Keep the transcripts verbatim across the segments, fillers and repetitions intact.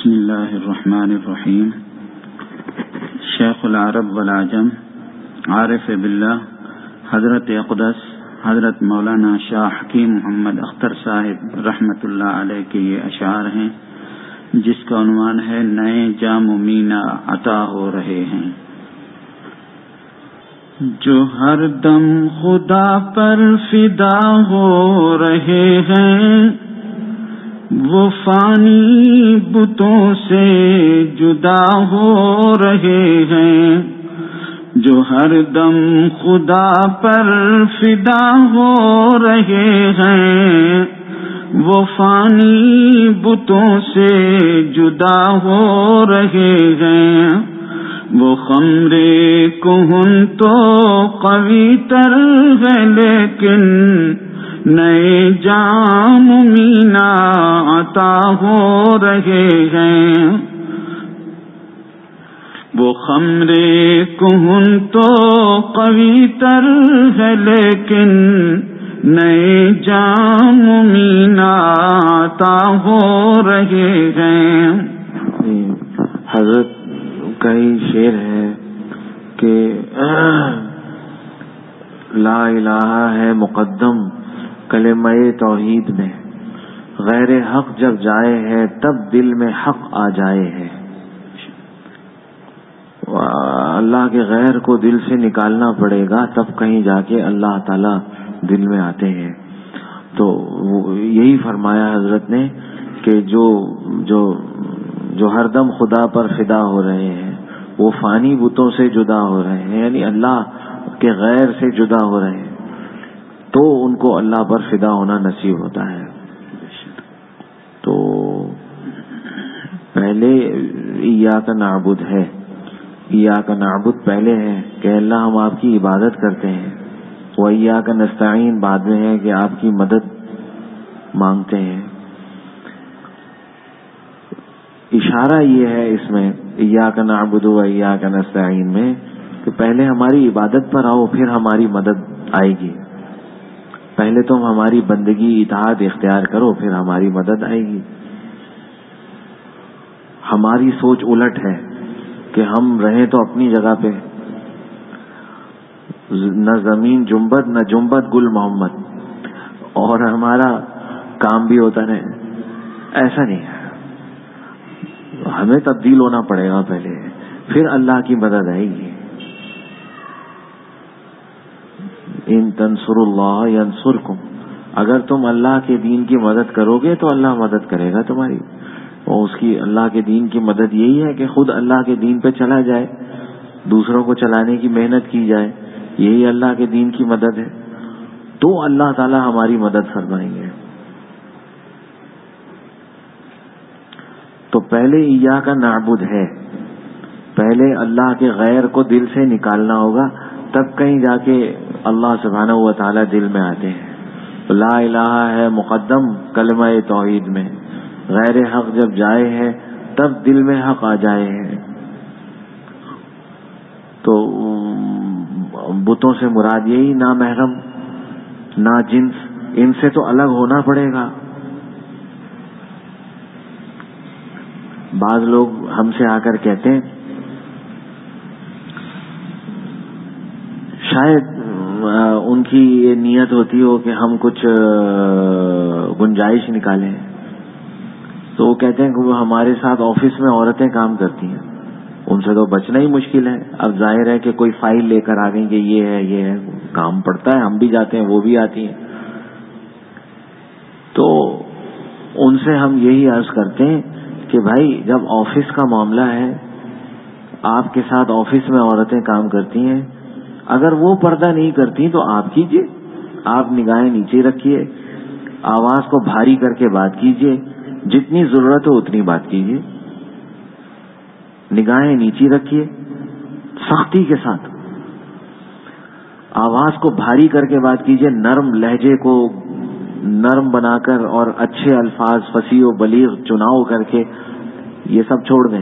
بسم اللہ الرحمن الرحیم. شیخ العرب والعجم عارف باللہ حضرت اقدس حضرت مولانا شاہ حکیم محمد اختر صاحب رحمۃ اللہ علیہ کے یہ اشعار ہیں جس کا عنوان ہے نئے جام و مینا عطا ہو رہے ہیں. جو ہر دم خدا پر فدا ہو رہے ہیں وہ فانی بتوں سے جدا ہو رہے ہیں. جو ہر دم خدا پر فدا ہو رہے ہیں وہ فانی بتوں سے جدا ہو رہے ہیں. وہ خمرے کہن تو قوی تر ہے لیکن نئے جام مینا عطا ہو رہے ہیں. وہ خمرے کہن تو قوی تر ہے لیکن نئے جام مینا عطا ہو رہے ہیں. حضرت کئی شعر ہے کہ لا الہ ہے مقدم کلمہ توحید میں، غیر حق جب جائے ہے تب دل میں حق آ جائے ہے. اللہ کے غیر کو دل سے نکالنا پڑے گا تب کہیں جا کے اللہ تعالی دل میں آتے ہیں. تو یہی فرمایا حضرت نے کہ جو جو جو ہر دم خدا پر فدا ہو رہے ہیں وہ فانی بتوں سے جدا ہو رہے ہیں، یعنی اللہ کے غیر سے جدا ہو رہے ہیں تو ان کو اللہ پر فدا ہونا نصیب ہوتا ہے. تو پہلے ایاک نعبد ہے، ایاک نعبد پہلے ہے کہ اللہ ہم آپ کی عبادت کرتے ہیں، وہ ایاک نستعین بعد میں ہے کہ آپ کی مدد مانگتے ہیں. اشارہ یہ ہے اس میں ایاک نعبد و ایاک نستعین میں کہ پہلے ہماری عبادت پر آؤ پھر ہماری مدد آئے گی. پہلے تم ہماری بندگی اطاعت اختیار کرو پھر ہماری مدد آئے گی. ہماری سوچ الٹ ہے کہ ہم رہیں تو اپنی جگہ پہ، نہ زمین جنبت نہ جنبت گل محمد، اور ہمارا کام بھی ہوتا رہے. ایسا نہیں ہے، ہمیں تبدیل ہونا پڑے گا پہلے، پھر اللہ کی مدد آئے گی. ان تنصروا اللہ ینصرکم، اگر تم اللہ کے دین کی مدد کرو گے تو اللہ مدد کرے گا تمہاری. اور اس کی اللہ کے دین کی مدد یہی ہے کہ خود اللہ کے دین پہ چلا جائے، دوسروں کو چلانے کی محنت کی جائے، یہی اللہ کے دین کی مدد ہے. تو اللہ تعالی ہماری مدد فرمائیں گے. تو پہلے ایاک نعبد ہے، پہلے اللہ کے غیر کو دل سے نکالنا ہوگا تب کہیں جا کے اللہ سبحانہ و تعالی دل میں آتے ہیں. لا الہ ہے مقدم کلمہ توحید میں، غیر حق جب جائے ہے تب دل میں حق آ جائے ہے. تو بتوں سے مراد یہی نا محرم نا جنس، ان سے تو الگ ہونا پڑے گا. بعض لوگ ہم سے آ کر کہتے ہیں شاید ان کی یہ نیت ہوتی ہو کہ ہم کچھ گنجائش نکالیں، تو وہ کہتے ہیں کہ وہ ہمارے ساتھ آفس میں عورتیں کام کرتی ہیں، ان سے تو بچنا ہی مشکل ہے. اب ظاہر ہے کہ کوئی فائل لے کر آ گئی کہ یہ ہے یہ ہے، کام پڑتا ہے، ہم بھی جاتے ہیں وہ بھی آتی ہیں. تو ان سے ہم یہی عرض کرتے ہیں کہ بھائی جب آفس کا معاملہ ہے، آپ کے ساتھ آفس میں عورتیں کام کرتی ہیں، اگر وہ پردہ نہیں کرتی تو آپ کیجئے، آپ نگاہیں نیچے رکھیے، آواز کو بھاری کر کے بات کیجئے، جتنی ضرورت ہو اتنی بات کیجئے، نگاہیں نیچی رکھیے سختی کے ساتھ، آواز کو بھاری کر کے بات کیجئے، نرم لہجے کو نرم بنا کر اور اچھے الفاظ فصیح و بلیغ چناؤ کر کے یہ سب چھوڑ دیں.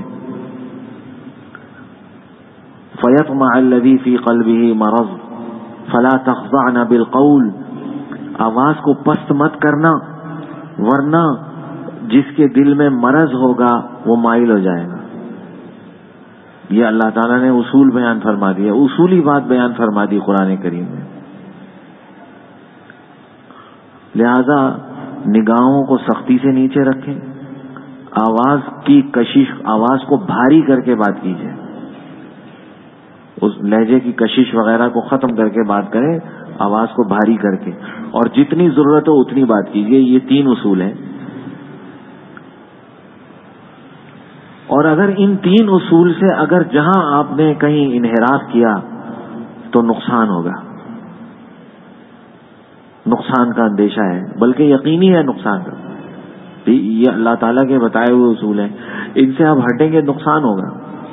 فَيَطْمَعَ الَّذِي فِي قَلْبِهِ مَرَضٌ فَلَا تَخْضَعْنَ بِالْقَوْلِ، آواز کو پست مت کرنا ورنہ جس کے دل میں مرض ہوگا وہ مائل ہو جائے گا. یہ اللہ تعالیٰ نے اصول بیان فرما دیا, اصولی بات بیان فرما دی قرآن کریم میں. لہذا نگاہوں کو سختی سے نیچے رکھیں, آواز کی کشش, آواز کو بھاری کر کے بات کیجیے, اس لہجے کی کشش وغیرہ کو ختم کر کے بات کریں, آواز کو بھاری کر کے, اور جتنی ضرورت ہو اتنی بات کیجیے. یہ تین اصول ہیں. اور اگر ان تین اصول سے اگر جہاں آپ نے کہیں انحراف کیا تو نقصان ہوگا, نقصان کا اندیشہ ہے, بلکہ یقینی ہے نقصان کا. یہ اللہ تعالیٰ کے بتائے ہوئے اصول ہیں, ان سے آپ ہٹیں گے نقصان ہوگا.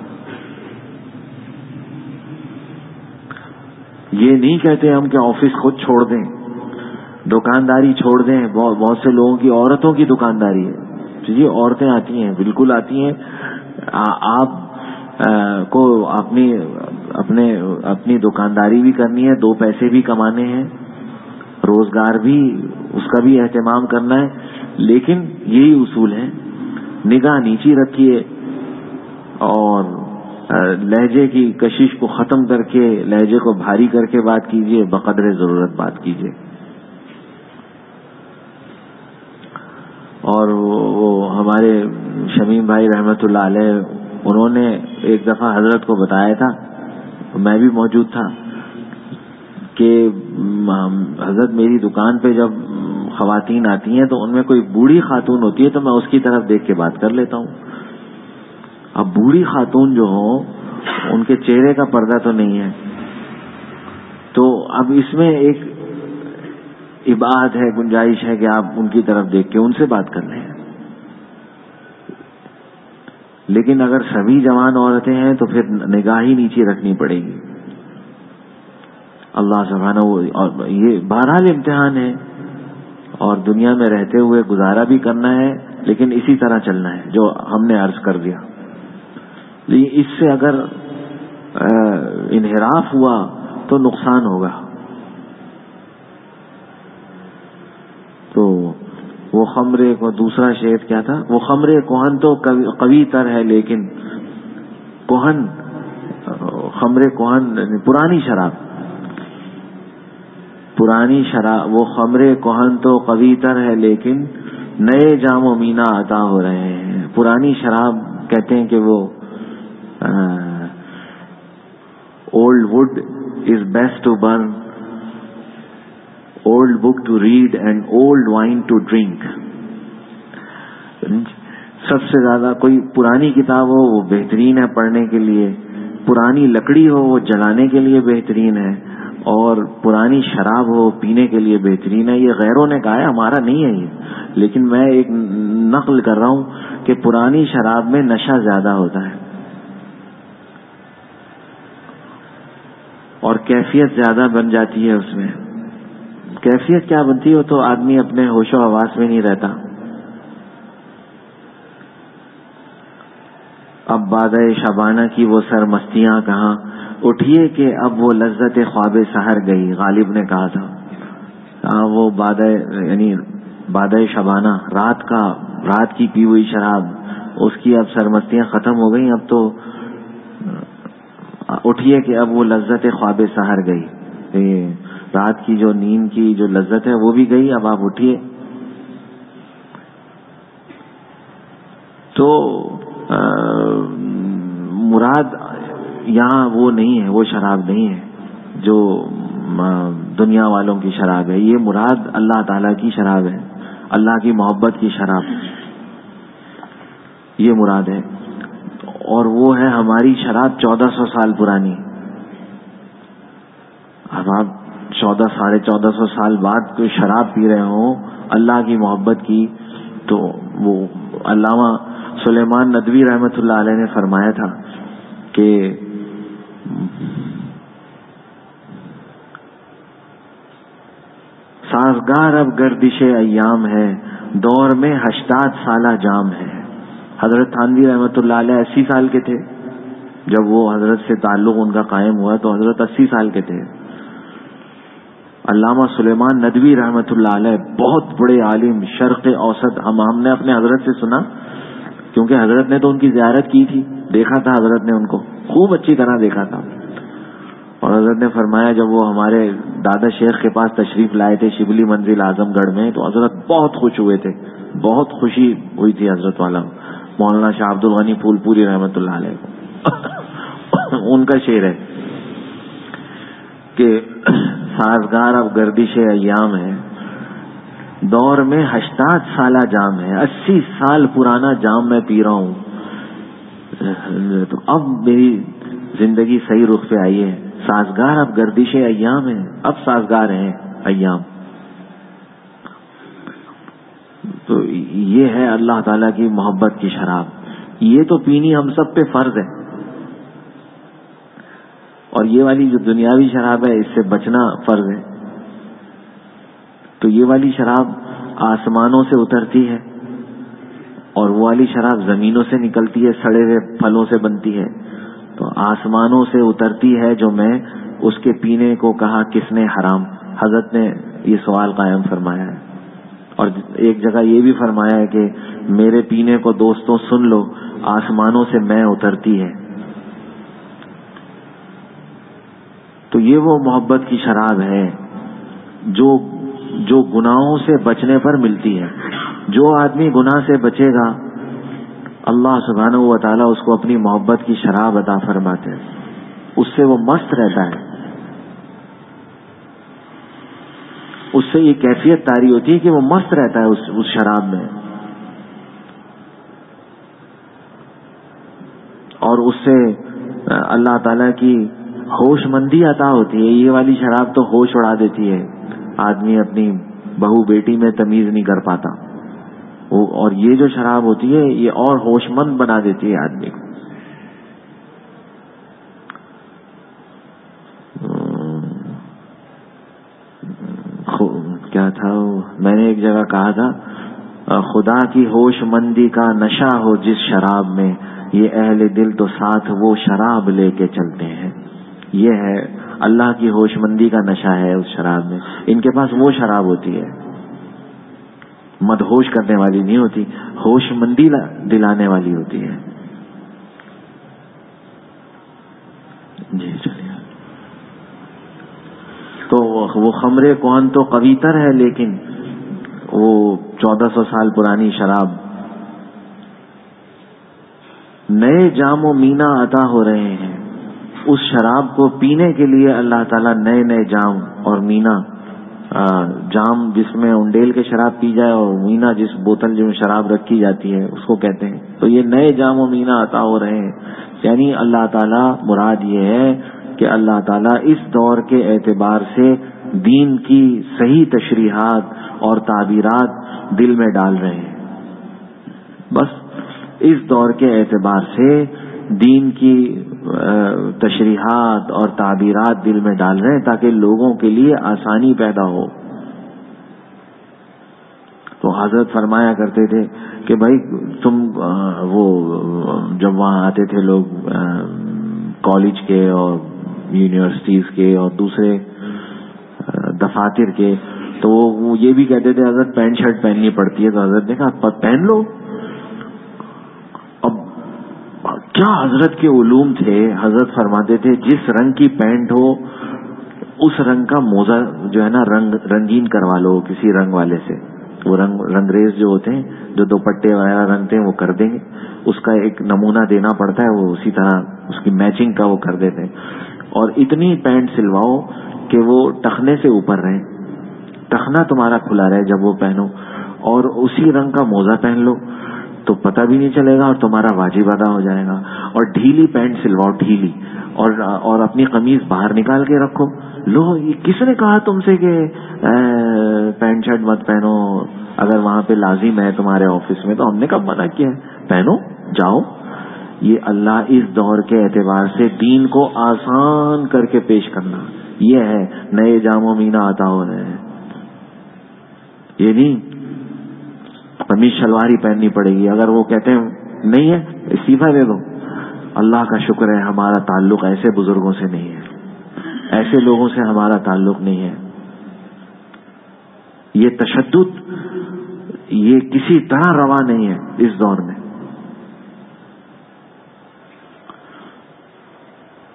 یہ نہیں کہتے ہم کہ آفس خود چھوڑ دیں, دکانداری چھوڑ دیں. بہت سے لوگوں کی عورتوں کی دکانداری ہے. جی عورتیں آتی ہیں, بالکل آتی ہیں. آپ کو اپنی اپنے اپنی دکانداری بھی کرنی ہے, دو پیسے بھی کمانے ہیں, روزگار بھی اس کا بھی اہتمام کرنا ہے, لیکن یہی اصول ہے. نگاہ نیچی رکھیے اور لہجے کی کشش کو ختم کر کے لہجے کو بھاری کر کے بات کیجیے, بقدر ضرورت بات کیجیے. اور وہ ہمارے شمیم بھائی رحمت اللہ علیہ, انہوں نے ایک دفعہ حضرت کو بتایا تھا, میں بھی موجود تھا, کہ حضرت میری دکان پہ جب خواتین آتی ہیں تو ان میں کوئی بوڑھی خاتون ہوتی ہے تو میں اس کی طرف دیکھ کے بات کر لیتا ہوں. اب بوڑھی خاتون جو ہوں ان کے چہرے کا پردہ تو نہیں ہے, تو اب اس میں ایک ابعاد ہے, گنجائش ہے کہ آپ ان کی طرف دیکھ کے ان سے بات کر لیں. لیکن اگر سبھی جوان عورتیں ہیں تو پھر نگاہ ہی نیچے رکھنی پڑے گی. اللہ سبحانہ, اور یہ بہرحال امتحان ہے اور دنیا میں رہتے ہوئے گزارا بھی کرنا ہے, لیکن اسی طرح چلنا ہے جو ہم نے عرض کر دیا. لیکن اس سے اگر انحراف ہوا تو نقصان ہوگا. تو وہ خمرے کو دوسرا شعر کیا تھا, وہ خمرے کوہن تو قوی تر ہے لیکن کوہن, خمرے کوہن پرانی شراب, پرانی شراب, وہ خمرے کوہن تو قوی تر ہے لیکن نئے جام و مینا عطا ہو رہے ہیں. پرانی شراب کہتے ہیں کہ وہ old wood is best to burn, old book to read and old wine to drink. سب سے زیادہ کوئی پرانی کتاب ہو وہ بہترین ہے پڑھنے کے لیے, پرانی لکڑی ہو وہ جلانے کے لیے بہترین ہے, اور پرانی شراب ہو پینے کے لیے بہترین ہے. یہ غیروں نے کہا ہے, ہمارا نہیں ہے یہ, لیکن میں ایک نقل کر رہا ہوں کہ پرانی شراب میں نشہ زیادہ ہوتا ہے اور کیفیت زیادہ بن جاتی ہے اس میں. کیفیت کیا بنتی ہو تو آدمی اپنے ہوش و حواس میں نہیں رہتا. اب بادہ شبانہ کی وہ سرمستیاں کہاں, اٹھیے کہ اب وہ لذت خواب سحر گئی. غالب نے کہا تھا کہاں وہ بادہ, یعنی بادہ شبانہ, رات کا رات کی پی ہوئی شراب, اس کی اب سرمستیاں ختم ہو گئیں. اب تو اٹھیے کہ اب وہ لذت خواب سحر گئی. رات کی جو نیند کی جو لذت ہے وہ بھی گئی, اب آپ اٹھیے. تو مراد یہاں وہ نہیں ہے, وہ شراب نہیں ہے جو دنیا والوں کی شراب ہے. یہ مراد اللہ تعالیٰ کی شراب ہے, اللہ کی محبت کی شراب, یہ مراد ہے. اور وہ ہے ہماری شراب چودہ سو سال پرانی. اب آپ چودہ ساڑھے چودہ سو سال بعد کوئی شراب پی رہے ہوں اللہ کی محبت کی, تو وہ علامہ سلیمان ندوی رحمت اللہ علیہ نے فرمایا تھا کہ سازگار اب گردش ایام ہے, دور میں ہشتاد سالہ جام ہے. حضرت تھانوی رحمت اللہ علیہ اسی سال کے تھے جب وہ حضرت سے تعلق ان کا قائم ہوا, تو حضرت اسی سال کے تھے. علامہ سلیمان ندوی رحمت اللہ علیہ بہت بڑے عالم, شرق اوسط, ہم ہم نے اپنے حضرت سے سنا کیونکہ حضرت نے تو ان کی زیارت کی تھی، دیکھا تھا حضرت نے ان کو، خوب اچھی طرح دیکھا تھا. اور حضرت نے فرمایا جب وہ ہمارے دادا شیخ کے پاس تشریف لائے تھے شبلی منزل اعظم گڑھ میں، تو حضرت بہت خوش ہوئے تھے، بہت خوشی ہوئی تھی حضرت والا. مولانا شاہ عبد الغنی پھول پوری رحمۃ اللہ علیہ کو ان کا شعر ہے کہ سازگار اب گردش ایام ہے، دور میں ہشتاد سالہ جام ہے، اسی سال پرانا جام میں پی رہا ہوں، تو اب میری زندگی صحیح رخ پہ آئی ہے. سازگار اب گردش ایام ہے، اب سازگار ہیں ایام. تو یہ ہے اللہ تعالیٰ کی محبت کی شراب. یہ تو پینی ہم سب پہ فرض ہے، اور یہ والی جو دنیاوی شراب ہے اس سے بچنا فرض ہے. تو یہ والی شراب آسمانوں سے اترتی ہے، اور وہ والی شراب زمینوں سے نکلتی ہے، سڑے ہوئے پھلوں سے بنتی ہے. تو آسمانوں سے اترتی ہے جو میں اس کے پینے کو کہا کس نے حرام. حضرت نے یہ سوال قائم فرمایا ہے. اور ایک جگہ یہ بھی فرمایا ہے کہ میرے پینے کو دوستوں سن لو، آسمانوں سے میں اترتی ہے. تو یہ وہ محبت کی شراب ہے جو جو گناہوں سے بچنے پر ملتی ہے. جو آدمی گناہ سے بچے گا اللہ سبحانہ و تعالیٰ اس کو اپنی محبت کی شراب عطا فرماتے ہیں، اس سے وہ مست رہتا ہے. اس سے یہ کیفیت طاری ہوتی ہے کہ وہ مست رہتا ہے اس, اس شراب میں، اور اس سے اللہ تعالیٰ کی ہوش مندی عطا ہوتی ہے. یہ والی شراب تو ہوش اڑا دیتی ہے، آدمی اپنی بہو بیٹی میں تمیز نہیں کر پاتا. اور یہ جو شراب ہوتی ہے یہ اور ہوش مند بنا دیتی ہے آدمی کو. کیا تھا میں نے ایک جگہ کہا تھا، خدا کی ہوش مندی کا نشہ ہو جس شراب میں، یہ اہل دل تو ساتھ وہ شراب لے کے چلتے ہیں. یہ ہے اللہ کی ہوش مندی کا نشہ ہے اس شراب میں. ان کے پاس وہ شراب ہوتی ہے، مدہوش کرنے والی نہیں ہوتی، ہوش مندی دلانے والی ہوتی ہے. جی چلیے. تو وہ خمرے کون تو قوی تر ہے، لیکن وہ چودہ سو سال پرانی شراب. نئے جام و مینا عطا ہو رہے ہیں، اس شراب کو پینے کے لیے اللہ تعالیٰ نئے نئے جام اور مینا، جام جس میں انڈیل کے شراب پی جائے اور مینا جس بوتل جو شراب رکھی جاتی ہے اس کو کہتے ہیں. تو یہ نئے جام و مینا عطا ہو رہے ہیں، یعنی اللہ تعالیٰ مراد یہ ہے کہ اللہ تعالیٰ اس دور کے اعتبار سے دین کی صحیح تشریحات اور تعبیرات دل میں ڈال رہے ہیں. بس اس دور کے اعتبار سے دین کی تشریحات اور تعبیرات دل میں ڈال رہے ہیں تاکہ لوگوں کے لیے آسانی پیدا ہو. تو حضرت فرمایا کرتے تھے کہ بھائی تم وہ جب وہاں آتے تھے لوگ کالج کے اور یونیورسٹیز کے اور دوسرے دفاتر کے، تو وہ یہ بھی کہتے تھے حضرت پینٹ شرٹ پہننی پڑتی ہے. تو حضرت نے کہا پہن لو. اب کیا حضرت کے علوم تھے. حضرت فرماتے تھے جس رنگ کی پینٹ ہو اس رنگ کا موزہ جو ہے نا رنگ رنگین کروا لو کسی رنگ والے سے. وہ رنگ رنگریز جو ہوتے ہیں جو دوپٹے وغیرہ رنگتے ہیں وہ کر دیں گے، اس کا ایک نمونہ دینا پڑتا ہے، وہ اسی طرح اس کی میچنگ کا وہ کر دیتے ہیں. اور اتنی پینٹ سلواؤ کہ وہ ٹخنے سے اوپر رہے، ٹخنا تمہارا کھلا رہے جب وہ پہنو، اور اسی رنگ کا موزہ پہن لو تو پتہ بھی نہیں چلے گا اور تمہارا واجب ادا ہو جائے گا. اور ڈھیلی پینٹ سلواؤ، ڈھیلی، اور اور اپنی قمیض باہر نکال کے رکھو. لو یہ کس نے کہا تم سے کہ پینٹ شرٹ مت پہنو؟ اگر وہاں پہ لازم ہے تمہارے آفس میں تو ہم نے کب منع کیا ہے؟ پہنو جاؤ. یہ اللہ اس دور کے اعتبار سے دین کو آسان کر کے پیش کرنا، یہ ہے نئے جام و مینا عطا ہو رہے ہیں. یہ نہیں قمیض شلواری پہننی پڑے گی. اگر وہ کہتے ہیں نہیں ہے استعفیٰ دے دو. اللہ کا شکر ہے ہمارا تعلق ایسے بزرگوں سے نہیں ہے، ایسے لوگوں سے ہمارا تعلق نہیں ہے. یہ تشدد یہ کسی طرح روا نہیں ہے اس دور میں.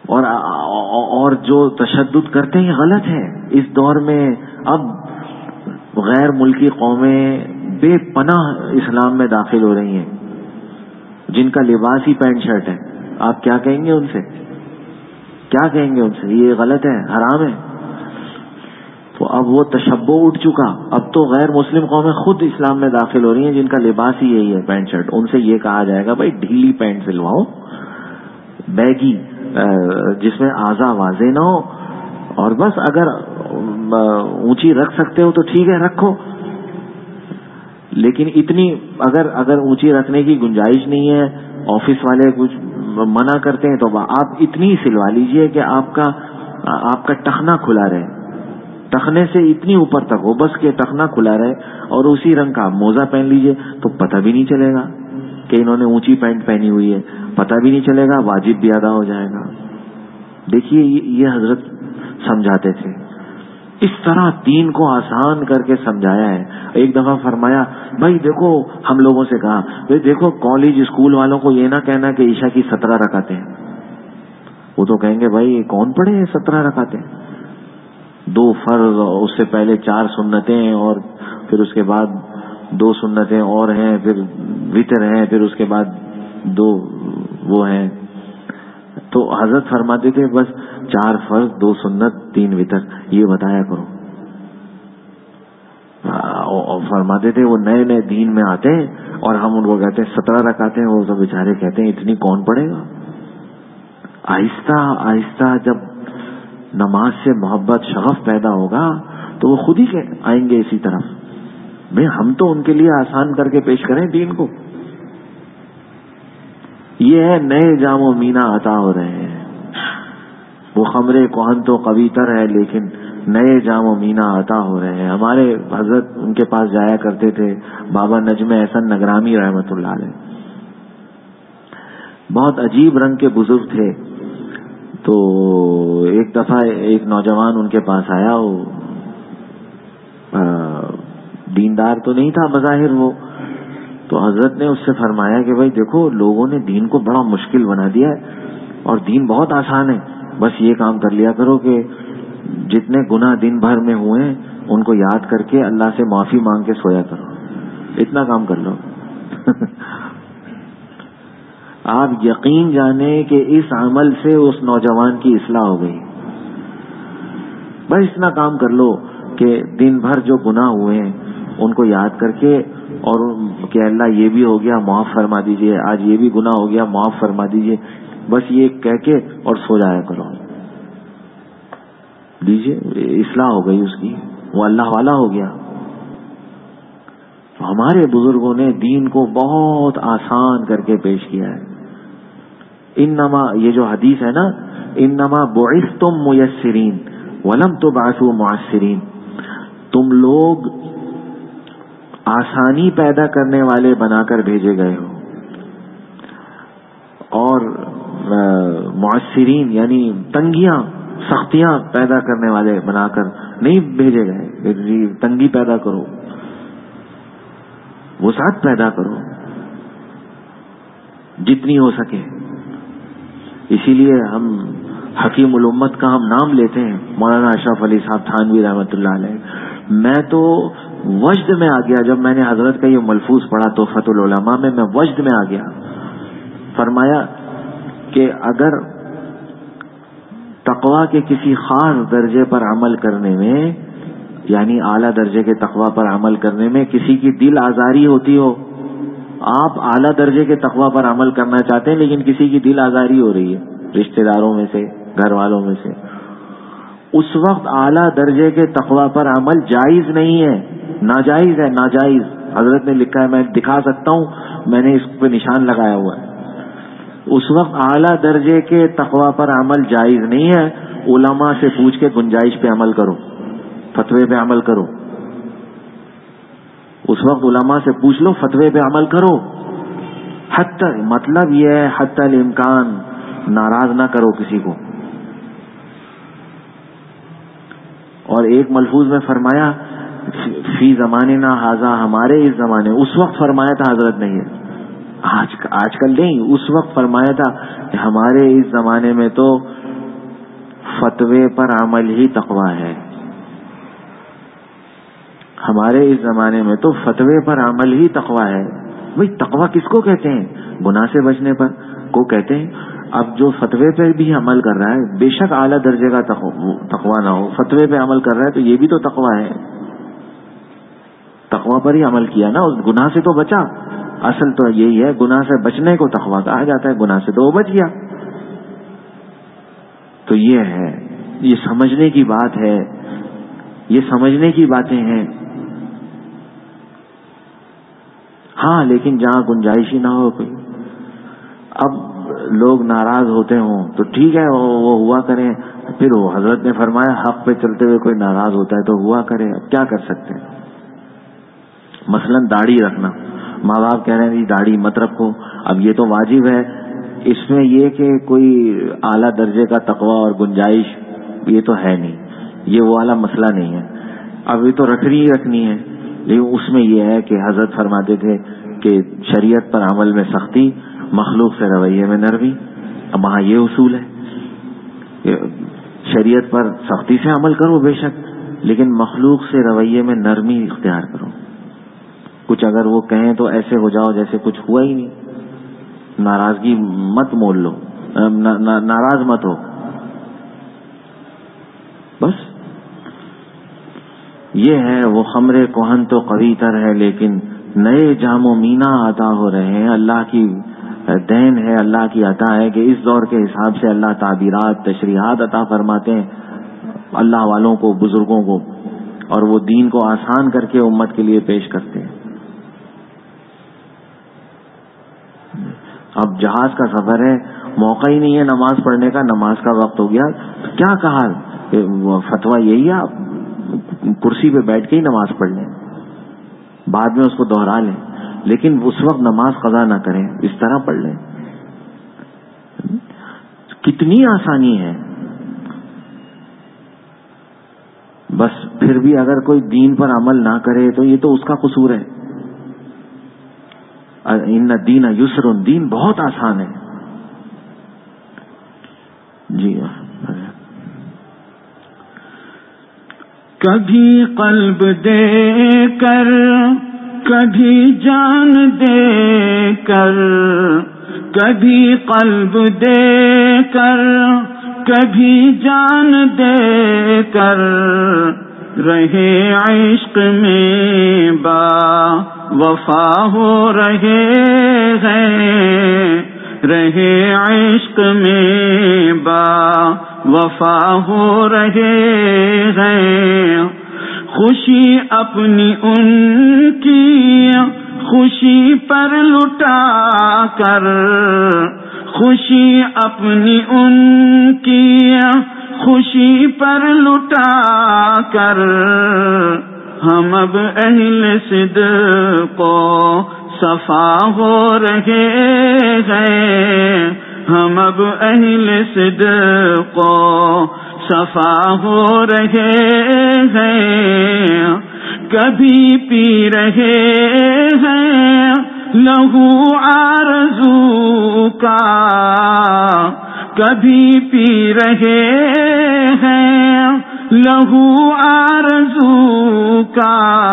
اور اور جو تشدد کرتے ہیں غلط ہے. اس دور میں اب غیر ملکی قومیں بے پناہ اسلام میں داخل ہو رہی ہیں جن کا لباس ہی پینٹ شرٹ ہے. آپ کیا کہیں گے ان سے؟ کیا کہیں گے ان سے؟ یہ غلط ہے، حرام ہے. تو اب وہ تشبہ اٹھ چکا. اب تو غیر مسلم قومیں خود اسلام میں داخل ہو رہی ہیں جن کا لباس ہی یہی ہے پینٹ شرٹ. ان سے یہ کہا جائے گا بھائی ڈھیلی پینٹ سلواؤ، بیگی، جس میں اعضاء واضح نہ ہو، اور بس اگر اونچی رکھ سکتے ہو تو ٹھیک ہے رکھو، لیکن اتنی اگر اگر اونچی رکھنے کی گنجائش نہیں ہے، آفس والے کچھ منع کرتے ہیں، تو آپ اتنی سلوا لیجئے کہ آپ کا آپ کا ٹخنا کھلا رہے، ٹخنے سے اتنی اوپر تک ہو بس کہ ٹخنا کھلا رہے، اور اسی رنگ کا موزہ پہن لیجئے تو پتہ بھی نہیں چلے گا کہ انہوں نے اونچی پینٹ پہنی ہوئی ہے، پتہ بھی نہیں چلے گا، واجب بھی ادا ہو جائے گا. دیکھیے یہ حضرت سمجھاتے تھے، اس طرح دین کو آسان کر کے سمجھایا ہے. ایک دفعہ فرمایا بھائی دیکھو، ہم لوگوں سے کہا بھائی دیکھو کالج اسکول والوں کو یہ نہ کہنا کہ عشاء کی سترہ رکعتیں ہیں. وہ تو کہیں گے بھائی کون پڑھے ہیں سترہ رکعتیں؟ دو فرض، اس سے پہلے چار سنتیں، اور پھر اس کے بعد دو سنتیں اور ہیں، پھر وتر ہیں، پھر اس کے بعد دو وہ ہیں. تو حضرت فرماتے تھے بس چار فرض، دو سنت، تین وتر، یہ بتایا کرو. اور فرماتے تھے وہ نئے نئے دین میں آتے ہیں اور ہم ان کو کہتے ہیں سترہ رکعتیں، وہ سب بیچارے کہتے ہیں اتنی کون پڑھے گا. آہستہ آہستہ جب نماز سے محبت شغف پیدا ہوگا تو وہ خود ہی آئیں گے اسی طرف. بھئی ہم تو ان کے لیے آسان کر کے پیش کریں دین کو. یہ ہے نئے جام و مینا عطا ہو رہے ہیں. وہ خمرے کوہن تو قوی تر ہے لیکن نئے جام و مینا عطا ہو رہے ہیں. ہمارے حضرت ان کے پاس جایا کرتے تھے، بابا نجم احسن نگرامی رحمت اللہ علیہ، بہت عجیب رنگ کے بزرگ تھے. تو ایک دفعہ ایک نوجوان ان کے پاس آیا، وہ دیندار تو نہیں تھا بظاہر وہ، تو حضرت نے اس سے فرمایا کہ بھائی دیکھو لوگوں نے دین کو بڑا مشکل بنا دیا ہے اور دین بہت آسان ہے. بس یہ کام کر لیا کرو کہ جتنے گناہ دن بھر میں ہوئے ہیں ان کو یاد کر کے اللہ سے معافی مانگ کے سویا کرو. اتنا کام کر لو. آپ یقین جانیں کہ اس عمل سے اس نوجوان کی اصلاح ہو گئی. بس اتنا کام کر لو کہ دن بھر جو گناہ ہوئے ہیں ان کو یاد کر کے، اور کہ اللہ یہ بھی ہو گیا معاف فرما دیجئے، آج یہ بھی گناہ ہو گیا معاف فرما دیجئے، بس یہ کہہ کے اور سو جایا کرو. دیجئے اصلاح ہو گئی اس کی، وہ اللہ والا ہو گیا. ہمارے بزرگوں نے دین کو بہت آسان کر کے پیش کیا ہے. انما، یہ جو حدیث ہے نا، انما بعثتم میسرین ولم تبعثوا معسرین، تم لوگ آسانی پیدا کرنے والے بنا کر بھیجے گئے ہو، اور معسرین یعنی تنگیاں سختیاں پیدا کرنے والے بنا کر نہیں بھیجے گئے. تنگی پیدا کرو، وسعت پیدا کرو جتنی ہو سکے. اسی لیے ہم حکیم الامت کا ہم نام لیتے ہیں، مولانا اشرف علی صاحب تھانوی رحمۃ اللہ علیہ. میں تو وجد میں آ گیا جب میں نے حضرت کا یہ ملفوظ پڑھا تحفۃ العلماء میں، میں وجد میں آ گیا. فرمایا کہ اگر تقویٰ کے کسی خاص درجے پر عمل کرنے میں، یعنی اعلیٰ درجے کے تقویٰ پر عمل کرنے میں کسی کی دل آزاری ہوتی ہو، آپ اعلیٰ درجے کے تقویٰ پر عمل کرنا چاہتے ہیں لیکن کسی کی دل آزاری ہو رہی ہے رشتہ داروں میں سے، گھر والوں میں سے، اس وقت اعلیٰ درجے کے تقویٰ پر عمل جائز نہیں ہے، ناجائز ہے، ناجائز. حضرت نے لکھا ہے، میں دکھا سکتا ہوں، میں نے اس پہ نشان لگایا ہوا ہے. اس وقت اعلیٰ درجے کے تقویٰ پر عمل جائز نہیں ہے. علماء سے پوچھ کے گنجائش پہ عمل کرو، فتوے پہ عمل کرو. اس وقت علماء سے پوچھ لو، فتوے پہ عمل کرو. حتی، مطلب یہ ہے حتی الامکان ناراض نہ کرو کسی کو. اور ایک ملفوظ میں فرمایا فی زماننا ھذا، ہمارے اس زمانے، اس وقت فرمایا تھا حضرت نے، یہ آج آج کل نہیں، اس وقت فرمایا تھا کہ ہمارے اس زمانے میں تو فتوے پر عمل ہی تقویٰ ہے. ہمارے اس زمانے میں تو فتوے پر عمل ہی تقویٰ ہے. بھئی تقویٰ کس کو کہتے ہیں؟ گناہ سے بچنے پر کو کہتے ہیں. اب جو فتوے پہ بھی عمل کر رہا ہے، بے شک اعلیٰ درجے کا تقویٰ نہ ہو، فتوے پہ عمل کر رہا ہے تو یہ بھی تو تقویٰ ہے. تقویٰ پر ہی عمل کیا نا، اس گناہ سے تو بچا. اصل تو یہی ہے، گناہ سے بچنے کو تقویٰ کہا جاتا ہے. گناہ سے تو وہ بچ گیا. تو یہ ہے، یہ سمجھنے کی بات ہے، یہ سمجھنے کی باتیں ہیں. ہاں لیکن جہاں گنجائش ہی نہ ہو کوئی، اب لوگ ناراض ہوتے ہوں تو ٹھیک ہے وہ ہوا کریں. پھر وہ حضرت نے فرمایا حق پہ چلتے ہوئے کوئی ناراض ہوتا ہے تو ہوا کرے. اب کیا کر سکتے ہیں؟ مثلا داڑھی رکھنا، ماں باپ کہہ رہے ہیں جی داڑھی مت رکھو. اب یہ تو واجب ہے، اس میں یہ کہ کوئی اعلیٰ درجے کا تقویٰ اور گنجائش یہ تو ہے نہیں، یہ وہ والا مسئلہ نہیں ہے. اب یہ تو رکھنی ہی رکھنی ہے، لیکن اس میں یہ ہے کہ حضرت فرماتے تھے کہ شریعت پر عمل میں سختی، مخلوق سے رویے میں نرمی. اب وہاں یہ اصول ہے، شریعت پر سختی سے عمل کرو بے شک، لیکن مخلوق سے رویے میں نرمی اختیار کرو. کچھ اگر وہ کہیں تو ایسے ہو جاؤ جیسے کچھ ہوا ہی نہیں. ناراضگی مت مول لو، ناراض مت ہو بس. یہ ہے وہ خمرے کوہن تو قوی تر ہے، لیکن نئے جام و مینا عطا ہو رہے ہیں. اللہ کی دین ہے، اللہ کی عطا ہے کہ اس دور کے حساب سے اللہ تعبیرات، تشریحات عطا فرماتے ہیں اللہ والوں کو، بزرگوں کو، اور وہ دین کو آسان کر کے امت کے لیے پیش کرتے ہیں. اب جہاز کا سفر ہے، موقع ہی نہیں ہے نماز پڑھنے کا، نماز کا وقت ہو گیا، کیا کہا فتویٰ یہی ہے کرسی پہ بیٹھ کے ہی نماز پڑھ لیں، بعد میں اس کو دوہرا لیں، لیکن اس وقت نماز قضا نہ کریں، اس طرح پڑھ لیں. کتنی آسانی ہے. بس پھر بھی اگر کوئی دین پر عمل نہ کرے تو یہ تو اس کا قصور ہے. ان الدین یسر، دین بہت آسان ہے. جی کبھی قلب دے کر، کبھی جان دے کر، کبھی قلب دے کر، کبھی جان دے کر، رہے عشق میں با وفا ہو رہے ہیں، رہے عشق میں با وفا ہو رہے ہیں. خوشی اپنی ان کی خوشی پر لٹا کر، خوشی اپنی ان کی خوشی پر لٹا کر، ہم اب اہل صدق و صفا ہو رہے ہیں، ہم اب اہل صدق و صفا ہو رہے ہیں. کبھی پی رہے ہیں لہو آرزو کا، کبھی پی رہے ہیں لہو آرزو کا،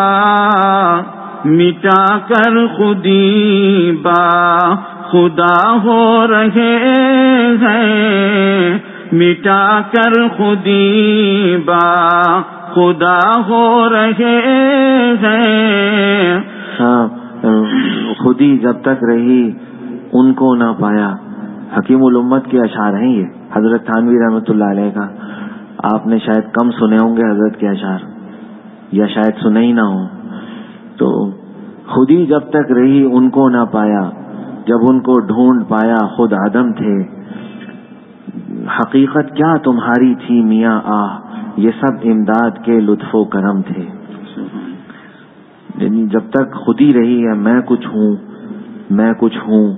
مٹا کر خودی با خدا ہو رہے ہیں، مٹا کر خودی با خدا ہو رہے ہیں. ہاں خودی جب تک رہی ان کو نہ پایا. حکیم الامت کے اشعار ہیں یہ، حضرت تھانوی رحمۃ اللہ علیہ کا. آپ نے شاید کم سنے ہوں گے حضرت کے اشعار، یا شاید سنے ہی نہ ہوں. تو خودی جب تک رہی ان کو نہ پایا، جب ان کو ڈھونڈ پایا خود عدم تھے. حقیقت کیا تمہاری تھی میاں آہ، یہ سب امداد کے لطف و کرم تھے. یعنی جب تک خودی رہی ہے میں کچھ ہوں میں کچھ ہوں،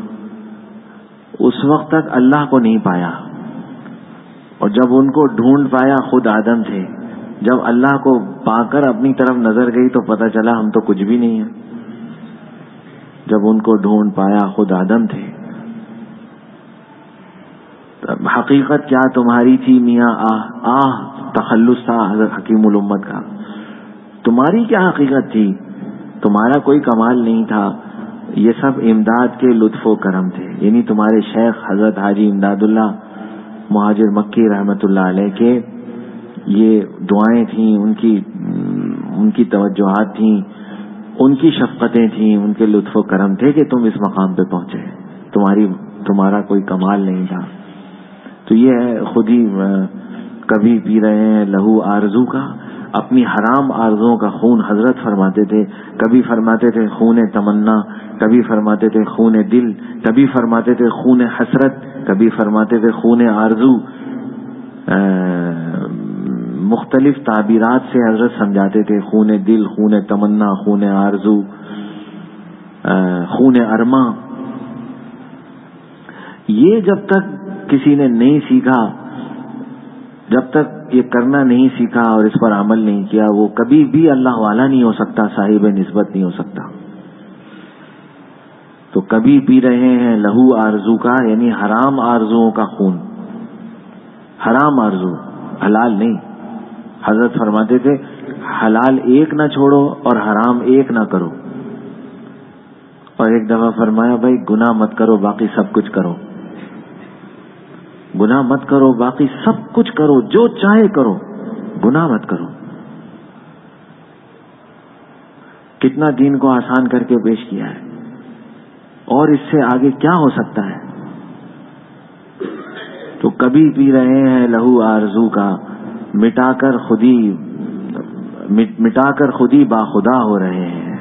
اس وقت تک اللہ کو نہیں پایا. اور جب ان کو ڈھونڈ پایا خود آدم تھے. جب اللہ کو پا کر اپنی طرف نظر گئی تو پتہ چلا ہم تو کچھ بھی نہیں ہیں. جب ان کو ڈھونڈ پایا خود آدم تھے. حقیقت کیا تمہاری تھی میاں آہ آہ تخلص تھا حضرت حکیم الامت کا. تمہاری کیا حقیقت تھی؟ تمہارا کوئی کمال نہیں تھا، یہ سب امداد کے لطف و کرم تھے. یعنی تمہارے شیخ حضرت حاجی امداد اللہ مہاجر مکی رحمت اللہ علیہ کے یہ دعائیں تھیں، ان کی ان کی توجہات تھیں، ان کی شفقتیں تھیں، ان کے لطف و کرم تھے کہ تم اس مقام پہ پہنچے. تمہاری تمہارا کوئی کمال نہیں تھا. تو یہ ہے خود ہی کبھی پی رہے ہیں لہو آرزو کا، اپنی حرام آرزوؤں کا خون. حضرت فرماتے تھے، کبھی فرماتے تھے خون تمنا، کبھی فرماتے تھے خون دل، کبھی فرماتے تھے خون حسرت، کبھی فرماتے تھے خون آرزو. مختلف تعبیرات سے حضرت سمجھاتے تھے، خون دل، خون تمنا، خون آرزو، خون ارما. یہ جب تک کسی نے نہیں سیکھا، جب تک یہ کرنا نہیں سیکھا اور اس پر عمل نہیں کیا، وہ کبھی بھی اللہ والا نہیں ہو سکتا، صاحب نسبت نہیں ہو سکتا. تو کبھی پی رہے ہیں لہو آرزو کا، یعنی حرام آرزوؤں کا خون. حرام آرزو، حلال نہیں. حضرت فرماتے تھے حلال ایک نہ چھوڑو اور حرام ایک نہ کرو. اور ایک دفعہ فرمایا بھائی گناہ مت کرو، باقی سب کچھ کرو. گناہ مت کرو، باقی سب کچھ کرو، جو چاہے کرو، گناہ مت کرو. کتنا دین کو آسان کر کے پیش کیا ہے، اور اس سے آگے کیا ہو سکتا ہے. تو کبھی پی رہے ہیں لہو آرزو کا، مٹا کر خودی مٹا کر خودی باخدا ہو رہے ہیں.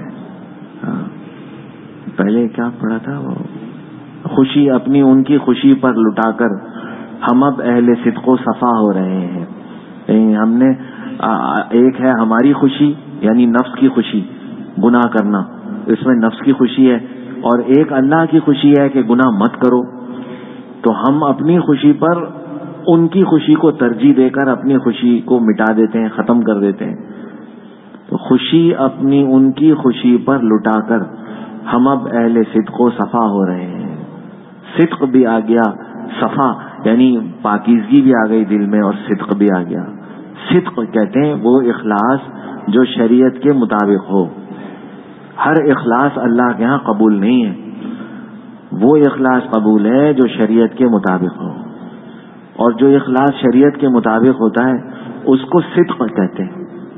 پہلے کیا پڑھا تھا وہ، خوشی اپنی ان کی خوشی پر لٹا کر ہم اب اہل صدق و صفا ہو رہے ہیں. ہم نے ایک ہے ہماری خوشی، یعنی نفس کی خوشی، گناہ کرنا، اس میں نفس کی خوشی ہے، اور ایک اللہ کی خوشی ہے کہ گناہ مت کرو. تو ہم اپنی خوشی پر ان کی خوشی کو ترجیح دے کر اپنی خوشی کو مٹا دیتے ہیں، ختم کر دیتے ہیں. تو خوشی اپنی ان کی خوشی پر لٹا کر ہم اب اہل صدق و صفا ہو رہے ہیں. صدق بھی آ گیا، صفا یعنی پاکیزگی بھی آ گئی دل میں، اور صدق بھی آ گیا. صدق کہتے ہیں وہ اخلاص جو شریعت کے مطابق ہو. ہر اخلاص اللہ کے ہاں قبول نہیں ہے، وہ اخلاص قبول ہے جو شریعت کے مطابق ہو. اور جو اخلاص شریعت کے مطابق ہوتا ہے اس کو صدق کہتے ہیں.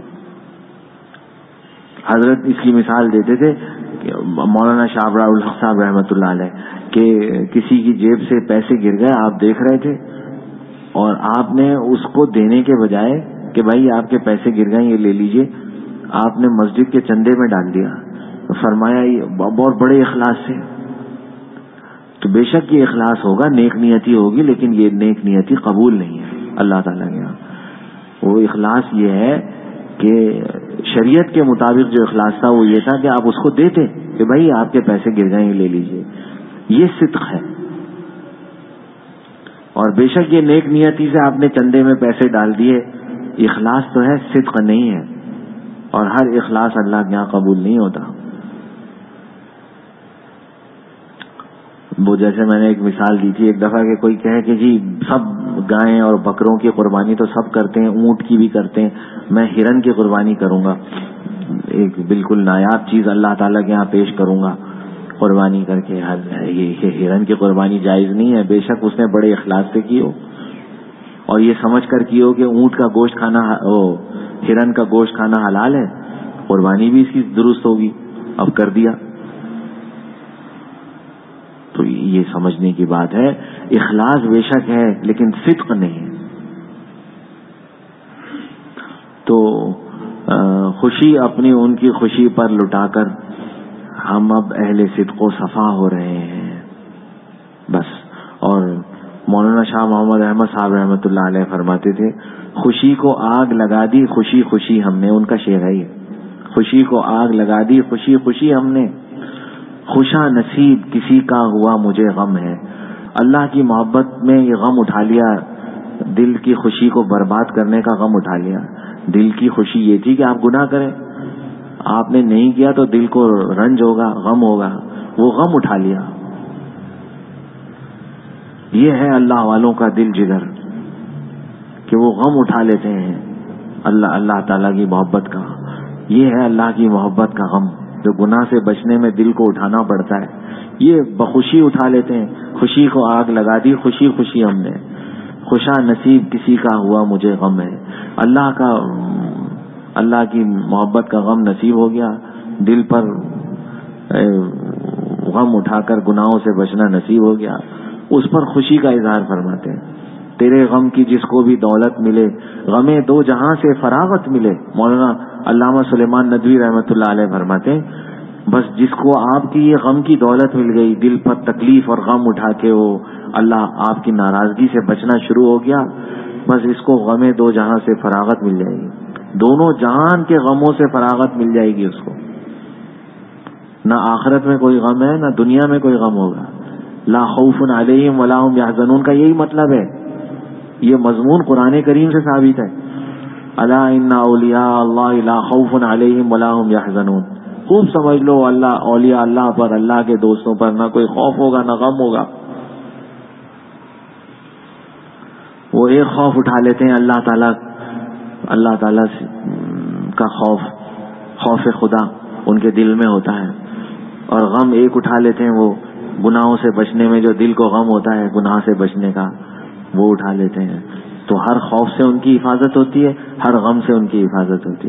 حضرت اس کی مثال دیتے تھے مولانا شاہ ابرار الحق صاحب رحمۃ اللہ علیہ کہ کسی کی جیب سے پیسے گر گئے، آپ دیکھ رہے تھے، اور آپ نے اس کو دینے کے بجائے کہ بھائی آپ کے پیسے گر گئے یہ لے لیجئے، آپ نے مسجد کے چندے میں ڈال دیا. فرمایا یہ بہت بڑے اخلاص سے. تو بے شک یہ اخلاص ہوگا، نیک نیتی ہوگی، لیکن یہ نیک نیتی قبول نہیں ہے اللہ تعالیٰ کے یہاں. وہ اخلاص یہ ہے کہ شریعت کے مطابق جو اخلاص تھا وہ یہ تھا کہ آپ اس کو دیتے کہ بھائی آپ کے پیسے گر گئے لے لیجئے. یہ صدق ہے. اور بے شک یہ نیک نیتی سے آپ نے چندے میں پیسے ڈال دیے، اخلاص تو ہے، صدق نہیں ہے. اور ہر اخلاص اللہ کے یہاں قبول نہیں ہوتا. وہ جیسے میں نے ایک مثال دی تھی ایک دفعہ کہ کوئی کہے کہ جی سب گائیں اور بکروں کی قربانی تو سب کرتے ہیں، اونٹ کی بھی کرتے ہیں، میں ہرن کی قربانی کروں گا، ایک بالکل نایاب چیز اللہ تعالیٰ کے یہاں پیش کروں گا قربانی کر کے. یہ ہرن کی قربانی جائز نہیں ہے. بے شک اس نے بڑے اخلاص سے کی ہو اور یہ سمجھ کر کی ہو کہ اونٹ کا گوشت کھانا، وہ ہرن کا گوشت کھانا حلال ہے، قربانی بھی اس کی درست ہوگی، اب کر دیا. تو یہ سمجھنے کی بات ہے. اخلاص بے شک ہے لیکن صدق نہیں ہے. تو خوشی اپنی ان کی خوشی پر لٹا کر ہم اب اہل صدق و صفا ہو رہے ہیں بس. اور مولانا شاہ محمد احمد صاحب رحمۃ اللہ علیہ فرماتے تھے خوشی کو آگ لگا دی خوشی خوشی ہم نے، ان کا شعر ہے یہ، خوشی کو آگ لگا دی خوشی خوشی ہم نے، خوشا نصیب کسی کا ہوا مجھے غم ہے. اللہ کی محبت میں یہ غم اٹھا لیا، دل کی خوشی کو برباد کرنے کا غم اٹھا لیا. دل کی خوشی یہ تھی کہ آپ گناہ کریں، آپ نے نہیں کیا تو دل کو رنج ہوگا، غم ہوگا، وہ غم اٹھا لیا. یہ ہے اللہ والوں کا دل جگر کہ وہ غم اٹھا لیتے ہیں اللہ اللہ تعالیٰ کی محبت کا. یہ ہے اللہ کی محبت کا غم جو گناہ سے بچنے میں دل کو اٹھانا پڑتا ہے. یہ بخوشی اٹھا لیتے ہیں. خوشی کو آگ لگا دی خوشی خوشی ہم نے, خوشا نصیب کسی کا ہوا مجھے غم ہے. اللہ کا اللہ کی محبت کا غم نصیب ہو گیا, دل پر غم اٹھا کر گناہوں سے بچنا نصیب ہو گیا, اس پر خوشی کا اظہار فرماتے ہیں. تیرے غم کی جس کو بھی دولت ملے, غمیں دو جہاں سے فراغت ملے. مولانا علامہ سلیمان ندوی رحمۃ اللہ علیہ فرماتے ہیں بس جس کو آپ کی یہ غم کی دولت مل گئی, دل پر تکلیف اور غم اٹھا کے وہ اللہ آپ کی ناراضگی سے بچنا شروع ہو گیا, بس اس کو غمیں دو جہاں سے فراغت مل جائے گی. دونوں جہان کے غموں سے فراغت مل جائے گی اس کو. نہ آخرت میں کوئی غم ہے نہ دنیا میں کوئی غم ہوگا. لا خوف علیہم ولا هم یحزنون کا یہی مطلب ہے. یہ مضمون قرآن کریم سے ثابت ہے. الا ان اولیاء اللہ لا خوف علیہم ولا هم یحزنون. خوب سمجھ لو اللہ اولیاء اللہ پر, اللہ کے دوستوں پر نہ کوئی خوف ہوگا نہ غم ہوگا. وہ ایک خوف اٹھا لیتے ہیں اللہ تعالیٰ اللہ تعالیٰ کا خوف, خوف خدا ان کے دل میں ہوتا ہے, اور غم ایک اٹھا لیتے ہیں وہ گناہوں سے بچنے میں جو دل کو غم ہوتا ہے گناہ سے بچنے کا وہ اٹھا لیتے ہیں. تو ہر خوف سے ان کی حفاظت ہوتی ہے, ہر غم سے ان کی حفاظت ہوتی ہے.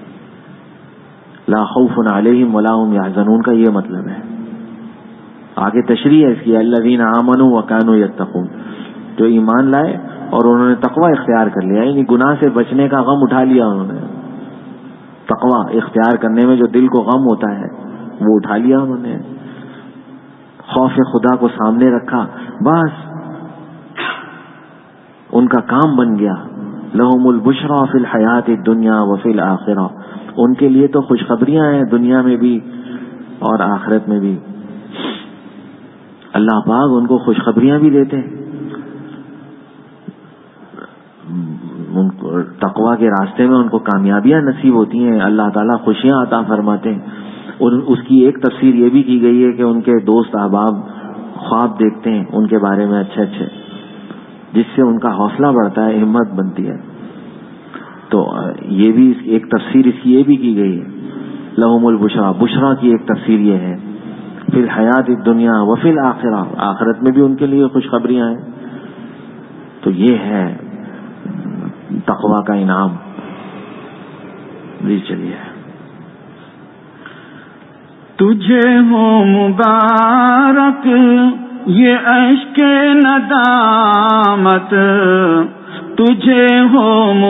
لا خوف علیہم ولا هم یحزنون کا یہ مطلب ہے. آگے تشریح ہے اس کی, الذین آمنوا وکانوا یتقون, جو ایمان لائے اور انہوں نے تقوی اختیار کر لیا, یعنی گناہ سے بچنے کا غم اٹھا لیا انہوں نے. تقوی اختیار کرنے میں جو دل کو غم ہوتا ہے وہ اٹھا لیا انہوں نے, خوف خدا کو سامنے رکھا, بس ان کا کام بن گیا. لہم البشریٰ فی الحیات الدنیا وفی الآخرہ, ان کے لیے تو خوشخبریاں ہیں دنیا میں بھی اور آخرت میں بھی. اللہ پاک ان کو خوشخبریاں بھی دیتے ہیں. ان کو تقوی کے راستے میں ان کو کامیابیاں نصیب ہوتی ہیں, اللہ تعالیٰ خوشیاں عطا فرماتے ہیں. اور اس کی ایک تفسیر یہ بھی کی گئی ہے کہ ان کے دوست احباب خواب دیکھتے ہیں ان کے بارے میں اچھے اچھے, جس سے ان کا حوصلہ بڑھتا ہے, ہمت بنتی ہے. تو یہ بھی ایک تفسیر اس کی یہ بھی کی گئی ہے, لہم البشریٰ, بشریٰ کی ایک تفسیر یہ ہے فی الحیات الدنیا وفی الآخرہ, آخرت میں بھی ان کے لیے خوشخبریاں ہیں. تو یہ ہے تقوی کا انعام. جی چلیے. تجھے ہو مبارک یہ اشک ندامت, تجھے ہو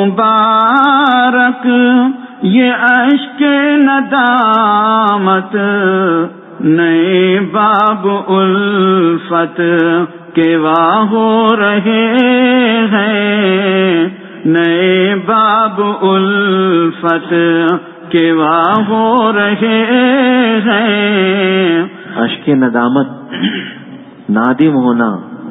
مبارک یہ اشک ندامت, نئے باب الفت کے واہ ہو رہے ہیں, نئے باب الفت کے واہ ہو رہے ہیں. اشک ندامت, نادم ہونا,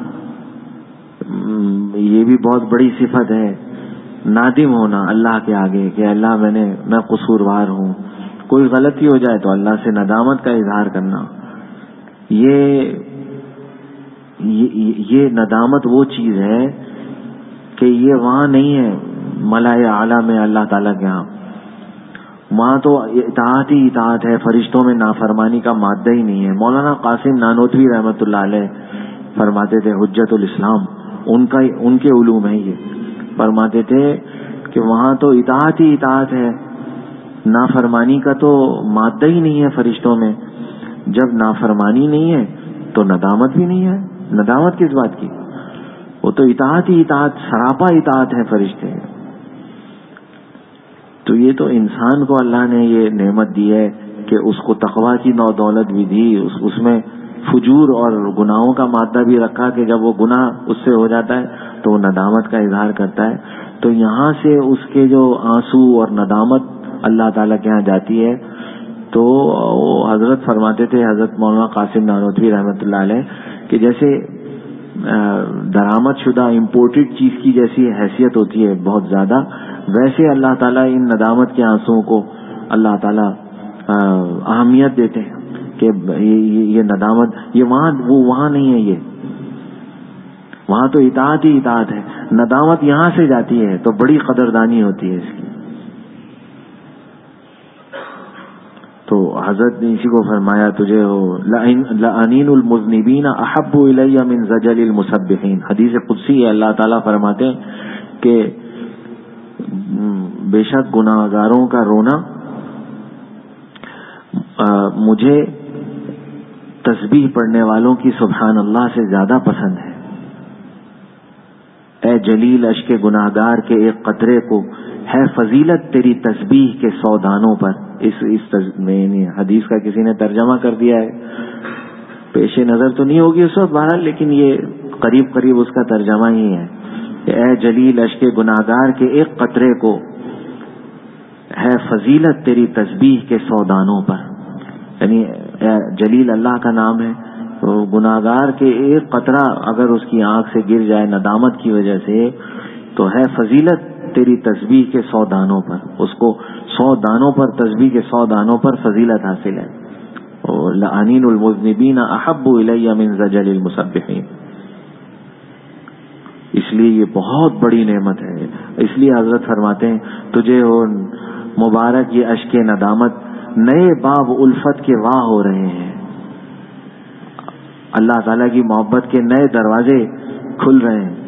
یہ بھی بہت بڑی صفت ہے. نادم ہونا اللہ کے آگے کہ اللہ میں نے میں قصوروار ہوں, کوئی غلطی ہو جائے تو اللہ سے ندامت کا اظہار کرنا. یہ یہ, یہ ندامت وہ چیز ہے کہ یہ وہاں نہیں ہے ملائے اعلیٰ میں اللہ تعالیٰ کے ہاں. وہاں تو اطاعت ہی اطاعت ہے, فرشتوں میں نافرمانی کا مادہ ہی نہیں ہے. مولانا قاسم نانوتوی رحمۃ اللہ علیہ فرماتے تھے, حجت الاسلام ان کا ان کے علوم ہے, یہ فرماتے تھے کہ وہاں تو اطاعت ہی اطاعت ہے, نافرمانی کا تو مادہ ہی نہیں ہے فرشتوں میں. جب نافرمانی نہیں ہے تو ندامت بھی نہیں ہے. ندامت کس بات کی؟ وہ تو اطاعت ہی اطاعت, سراپا اطاعت ہے فرشتے. تو یہ تو انسان کو اللہ نے یہ نعمت دی ہے کہ اس کو تقوی کی نو دولت بھی دی, اس, اس میں فجور اور گناہوں کا مادہ بھی رکھا کہ جب وہ گناہ اس سے ہو جاتا ہے تو وہ ندامت کا اظہار کرتا ہے. تو یہاں سے اس کے جو آنسو اور ندامت اللہ تعالیٰ کے ہاں جاتی ہے. تو حضرت فرماتے تھے, حضرت مولانا قاسم نانوتوی رحمۃ اللہ علیہ, کہ جیسے درآمد شدہ امپورٹڈ چیز کی جیسی حیثیت ہوتی ہے بہت زیادہ, ویسے اللہ تعالیٰ ان ندامت کے آنسوؤں کو اللہ تعالیٰ اہمیت دیتے ہیں کہ یہ ندامت یہ وہاں وہ وہاں نہیں ہے. یہ وہاں تو اطاعت ہی اطاعت ہے. ندامت یہاں سے جاتی ہے تو بڑی قدردانی ہوتی ہے اس کی. تو حضرت نے اسی کو فرمایا تجھے ہو لَأَنِينُ الْمُذْنِبِينَ أَحَبُّ إِلَيَّ مِنْ زَجَلِ الْمُسَبِّحِينَ. حدیث قدسی ہے، اللہ تعالیٰ فرماتے ہیں کہ بے شک گناہگاروں کا رونا مجھے تسبیح پڑھنے والوں کی سبحان اللہ سے زیادہ پسند ہے. اے جلیل اشک گناہگار کے ایک قطرے کو ہے فضیلت تیری تسبیح کے سو دانوں پر. اس اس میں حدیث کا کسی نے ترجمہ کر دیا ہے، پیش نظر تو نہیں ہوگی اس وقت بہرحال، لیکن یہ قریب قریب اس کا ترجمہ ہی ہے کہ اے جلیل اشک گناہگار کے ایک قطرے کو ہے فضیلت تیری تسبیح کے سو دانوں پر. یعنی جلیل اللہ کا نام ہے، تو گناہگار کے ایک قطرہ اگر اس کی آنکھ سے گر جائے ندامت کی وجہ سے تو ہے فضیلت تیری تسبیح کے سو دانوں پر. اس کو سو دانوں پر، تسبیح کے سو دانوں پر فضیلت حاصل ہے. اور لَأَنِينُ الْمُذْنِبِينَ أَحَبُّ إِلَيَّ مِنْ زَجَلِ الْمُسَبِّحِينَ. اس لیے یہ بہت بڑی نعمت ہے. اس لیے حضرت فرماتے ہیں تجھے ہو مبارک یہ اشک ندامت، نئے باب الفت کے واہ ہو رہے ہیں. اللہ تعالیٰ کی محبت کے نئے دروازے کھل رہے ہیں.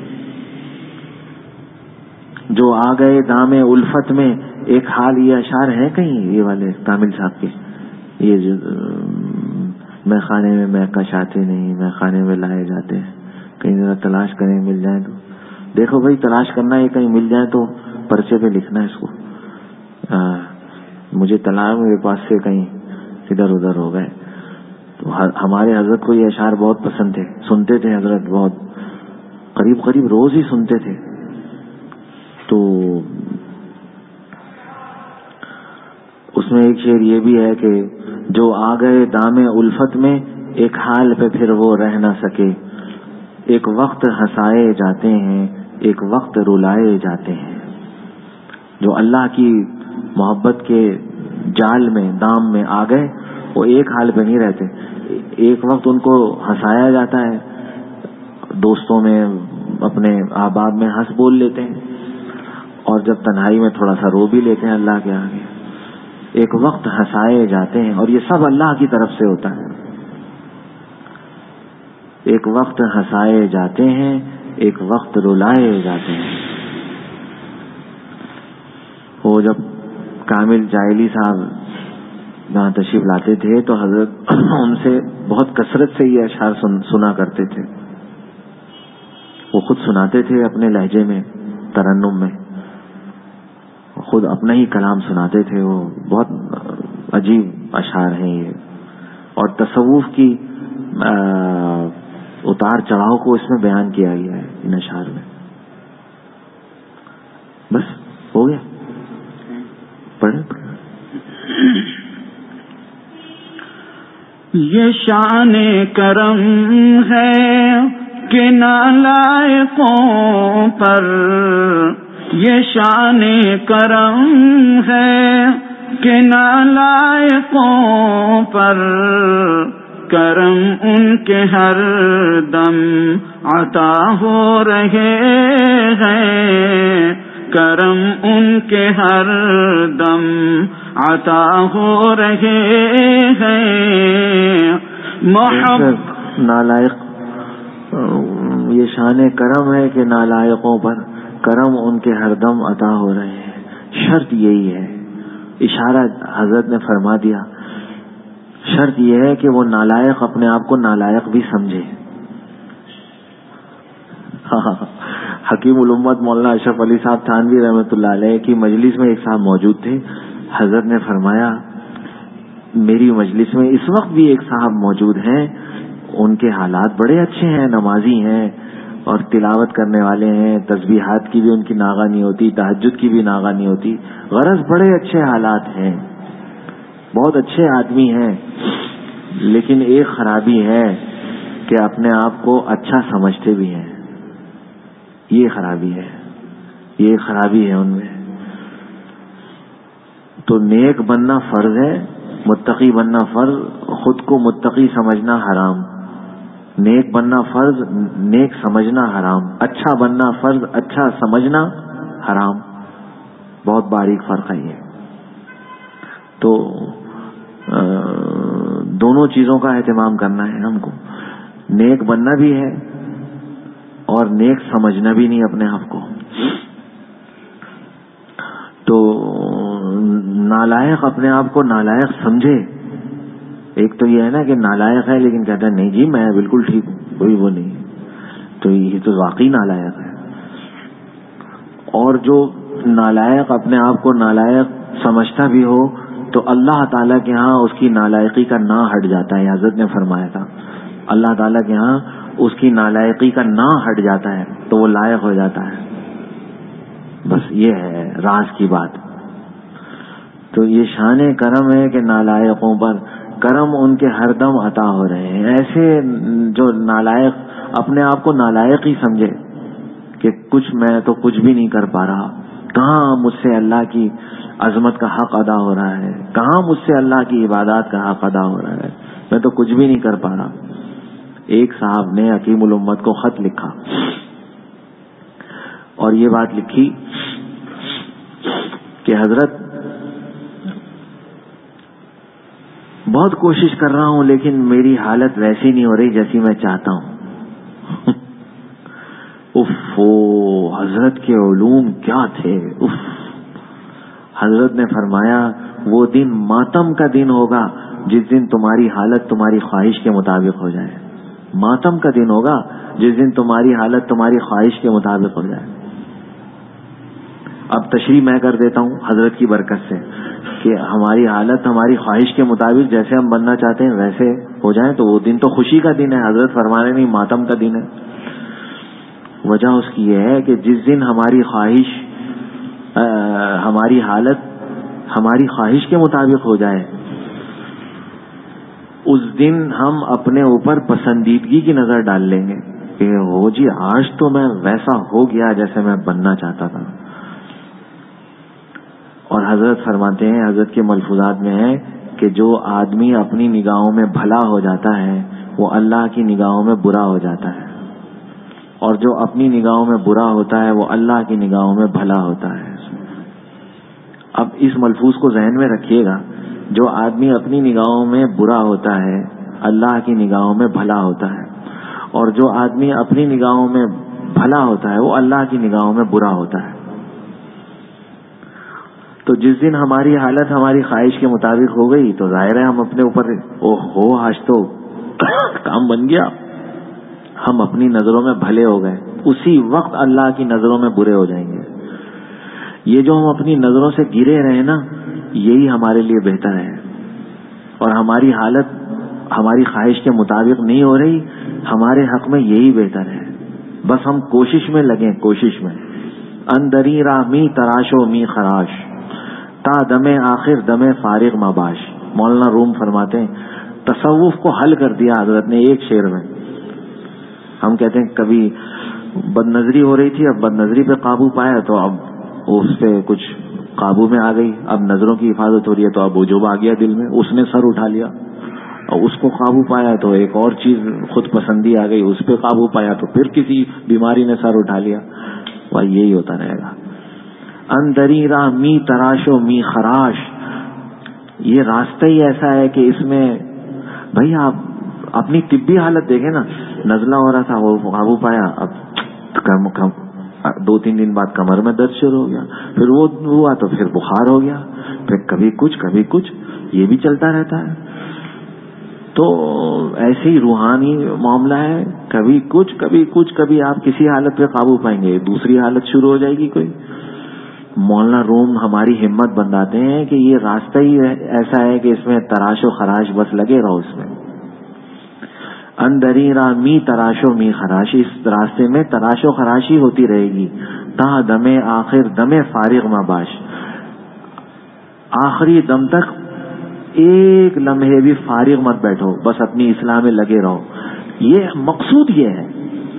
جو آ گئے دام الفت میں، ایک حال یہ اشعار ہے کہیں یہ والے کامل صاحب کے، یہ جو میں خانے میں میں کشاتے نہیں، میں خانے میں لائے جاتے ہیں، کہیں ذرا تلاش کریں مل جائیں تو. دیکھو بھائی تلاش کرنا ہے، کہیں مل جائیں تو پرچے پہ لکھنا ہے اس کو. آ, مجھے تلاش میرے پاس سے کہیں ادھر ادھر ہو گئے. تو ہمارے حضرت کو یہ اشعار بہت پسند تھے، سنتے تھے حضرت، بہت قریب قریب روز ہی سنتے تھے. تو اس میں ایک شعر یہ بھی ہے کہ جو آ گئے دام الفت میں ایک حال پہ پھر وہ رہ نہ سکے، ایک وقت ہنسائے جاتے ہیں ایک وقت رلائے جاتے ہیں. جو اللہ کی محبت کے جال میں دام میں آ گئے وہ ایک حال پہ نہیں رہتے. ایک وقت ان کو ہنسایا جاتا ہے، دوستوں میں اپنے احباب میں ہنس بول لیتے ہیں، اور جب تنہائی میں تھوڑا سا رو بھی لیتے ہیں اللہ کے آگے. ایک وقت ہنسائے جاتے ہیں، اور یہ سب اللہ کی طرف سے ہوتا ہے. ایک وقت ہنسائے جاتے ہیں ایک وقت رلائے جاتے ہیں. وہ جب کامل جاہلی صاحب جہاں تشریف لاتے تھے تو حضرت ان سے بہت کثرت سے یہ اشعار سنا کرتے تھے. وہ خود سناتے تھے اپنے لہجے میں، ترنم میں، خود اپنا ہی کلام سناتے تھے. وہ بہت عجیب اشعار ہیں یہ، اور تصوف کی اتار چڑھاؤ کو اس میں بیان کیا گیا ہے ان اشعار میں. بس ہو گیا، پڑھیں. یہ شان کرم ہے کہ نالائقوں پر، یہ شان کرم ہے کہ نالائقوں پر، کرم ان کے ہر دم عطا ہو رہے ہیں، کرم ان کے ہر دم عطا ہو رہے ہیں. محبت نالائق، یہ شان کرم ہے کہ نالائقوں پر کرم ان کے ہر دم عطا ہو رہے ہیں. شرط یہی ہے، اشارہ حضرت نے فرما دیا، شرط یہ ہے کہ وہ نالائق اپنے آپ کو نالائق بھی سمجھے. حکیم الامت مولانا اشرف علی صاحب تھانوی رحمۃ اللہ علیہ کی مجلس میں ایک صاحب موجود تھے. حضرت نے فرمایا میری مجلس میں اس وقت بھی ایک صاحب موجود ہیں، ان کے حالات بڑے اچھے ہیں، نمازی ہیں اور تلاوت کرنے والے ہیں، تسبیحات کی بھی ان کی ناغہ نہیں ہوتی، تہجد کی بھی ناغہ نہیں ہوتی، غرض بڑے اچھے حالات ہیں، بہت اچھے آدمی ہیں. لیکن ایک خرابی ہے کہ اپنے آپ کو اچھا سمجھتے بھی ہیں. یہ خرابی ہے، یہ خرابی ہے ان میں. تو نیک بننا فرض ہے، متقی بننا فرض، خود کو متقی سمجھنا حرام. نیک بننا فرض، نیک سمجھنا حرام، اچھا بننا فرض، اچھا سمجھنا حرام. بہت باریک فرق ہے یہ. تو دونوں چیزوں کا اہتمام کرنا ہے ہم کو. نیک بننا بھی ہے اور نیک سمجھنا بھی نہیں اپنے آپ کو. تو نالائق اپنے آپ کو نالائق سمجھے. ایک تو یہ ہے نا کہ نالائق ہے لیکن کہتا ہے نہیں جی میں بالکل ٹھیک ہوں، کوئی وہ نہیں، تو یہ تو واقعی نالائق ہے. اور جو نالائق اپنے آپ کو نالائق سمجھتا بھی ہو تو اللہ تعالیٰ کے ہاں اس کی نالائقی کا نا ہٹ جاتا ہے. حضرت نے فرمایا تھا اللہ تعالیٰ کے ہاں اس کی نالائقی کا نا ہٹ جاتا ہے تو وہ لائق ہو جاتا ہے. بس یہ ہے راز کی بات. تو یہ شان کرم ہے کہ نالائقوں پر کرم ان کے ہر دم عطا ہو رہے ہیں. ایسے جو نالائق اپنے آپ کو نالائق ہی سمجھے کہ کچھ میں تو کچھ بھی نہیں کر پا رہا، کہاں مجھ سے اللہ کی عظمت کا حق ادا ہو رہا ہے، کہاں مجھ سے اللہ کی عبادات کا حق ادا ہو رہا ہے، میں تو کچھ بھی نہیں کر پا رہا. ایک صاحب نے حکیم الامت کو خط لکھا اور یہ بات لکھی کہ حضرت بہت کوشش کر رہا ہوں لیکن میری حالت ویسی نہیں ہو رہی جیسی میں چاہتا ہوں. اف حضرت کے علوم کیا تھے. اف حضرت نے فرمایا وہ دن ماتم کا دن ہوگا جس دن تمہاری حالت تمہاری خواہش کے مطابق ہو جائے. ماتم کا دن ہوگا جس دن تمہاری حالت تمہاری خواہش کے مطابق ہو جائے. اب تشریح میں کر دیتا ہوں حضرت کی برکت سے کہ ہماری حالت ہماری خواہش کے مطابق جیسے ہم بننا چاہتے ہیں ویسے ہو جائیں تو وہ دن تو خوشی کا دن ہے. حضرت فرمانے نہیں ماتم کا دن ہے. وجہ اس کی یہ ہے کہ جس دن ہماری خواہش آ, ہماری حالت ہماری خواہش کے مطابق ہو جائے اس دن ہم اپنے اوپر پسندیدگی کی نظر ڈال لیں گے کہ ہو جی آج تو میں ویسا ہو گیا جیسے میں بننا چاہتا تھا. اور حضرت فرماتے ہیں حضرت کے ملفوظات میں ہے کہ جو آدمی اپنی نگاہوں میں بھلا ہو جاتا ہے وہ اللہ کی نگاہوں میں برا ہو جاتا ہے، اور جو اپنی نگاہوں میں برا ہوتا ہے وہ اللہ کی نگاہوں میں بھلا ہوتا ہے. اب اس ملفوظ کو ذہن میں رکھیے گا، جو آدمی اپنی نگاہوں میں برا ہوتا ہے اللہ کی نگاہوں میں بھلا ہوتا ہے، اور جو آدمی اپنی نگاہوں میں بھلا ہوتا ہے وہ اللہ کی نگاہوں میں برا ہوتا ہے. تو جس دن ہماری حالت ہماری خواہش کے مطابق ہو گئی تو ظاہر ہے ہم اپنے اوپر او ہو آج تو کام بن گیا، ہم اپنی نظروں میں بھلے ہو گئے، اسی وقت اللہ کی نظروں میں برے ہو جائیں گے. یہ جو ہم اپنی نظروں سے گرے رہے نا یہی ہمارے لیے بہتر ہے. اور ہماری حالت ہماری خواہش کے مطابق نہیں ہو رہی ہمارے حق میں یہی بہتر ہے. بس ہم کوشش میں لگیں، کوشش میں. اندری راہ می تراشو می خراش تا دم آخر دم فارغ مباش. مولانا روم فرماتے ہیں تصوف کو حل کر دیا حضرت نے ایک شعر میں. ہم کہتے ہیں کبھی بد نظری ہو رہی تھی، اب بد نظری پہ قابو پایا تو اب اس پہ کچھ قابو میں آ گئی، اب نظروں کی حفاظت ہو رہی ہے تو اب عجب آ گیا دل میں، اس نے سر اٹھا لیا. اور اس کو قابو پایا تو ایک اور چیز خود پسندی آ گئی، اس پہ قابو پایا تو پھر کسی بیماری نے سر اٹھا لیا. وہ یہی ہوتا رہے گا. اندری راہ می تراشو می خراش، یہ راستہ ہی ایسا ہے کہ اس میں بھائی آپ اپنی طبی حالت دیکھیں نا، نزلہ ہو رہا تھا وہ قابو پایا، اب کم کم دو تین دن بعد کمر میں درد شروع ہو گیا، پھر وہ ہوا تو پھر بخار ہو گیا، پھر کبھی کچھ کبھی کچھ، یہ بھی چلتا رہتا ہے. تو ایسے ہی روحانی معاملہ ہے، کبھی کچھ کبھی کچھ، کبھی آپ کسی حالت پہ قابو پائیں گے دوسری حالت شروع ہو جائے گی کوئی. مولانا روم ہماری ہمت بنداتے ہیں کہ یہ راستہ ہی ایسا ہے کہ اس میں تراش و خراش بس لگے رہو اس میں. اندری راہ می تراشو می خراش، اس راستے میں تراش و خراشی ہوتی رہے گی تا دم آخر دم فارغ مباش، آخری دم تک ایک لمحے بھی فارغ مت بیٹھو، بس اپنی اصلاح میں لگے رہو. یہ مقصود یہ ہے،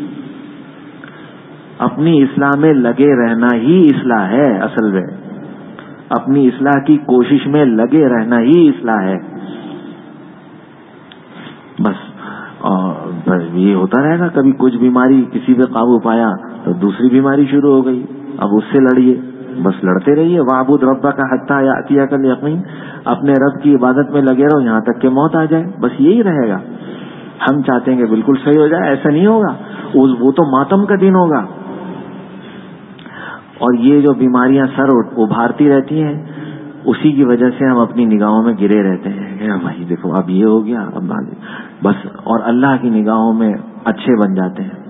اپنی اصلاح میں لگے رہنا ہی اصلاح ہے. اصل میں اپنی اصلاح کی کوشش میں لگے رہنا ہی اصلاح ہے. بس اور بس یہ ہوتا رہے گا. کبھی کچھ بیماری کسی پہ قابو پایا تو دوسری بیماری شروع ہو گئی, اب اس سے لڑیے, بس لڑتے رہیے. وَاعْبُدْ رَبَّكَ حَتَّىٰ يَأْتِيَكَ الْيَقِينُ, اپنے رب کی عبادت میں لگے رہو یہاں تک کہ موت آ جائے, بس یہی رہے گا. ہم چاہتے ہیں کہ بالکل صحیح ہو جائے, ایسا نہیں ہوگا, وہ تو ماتم کا دن ہوگا. اور یہ جو بیماریاں سر ابھارتی رہتی ہیں, اسی کی وجہ سے ہم اپنی نگاہوں میں گرے رہتے ہیں کہ بھائی دیکھو اب یہ ہو گیا, اب بس, اور اللہ کی نگاہوں میں اچھے بن جاتے ہیں.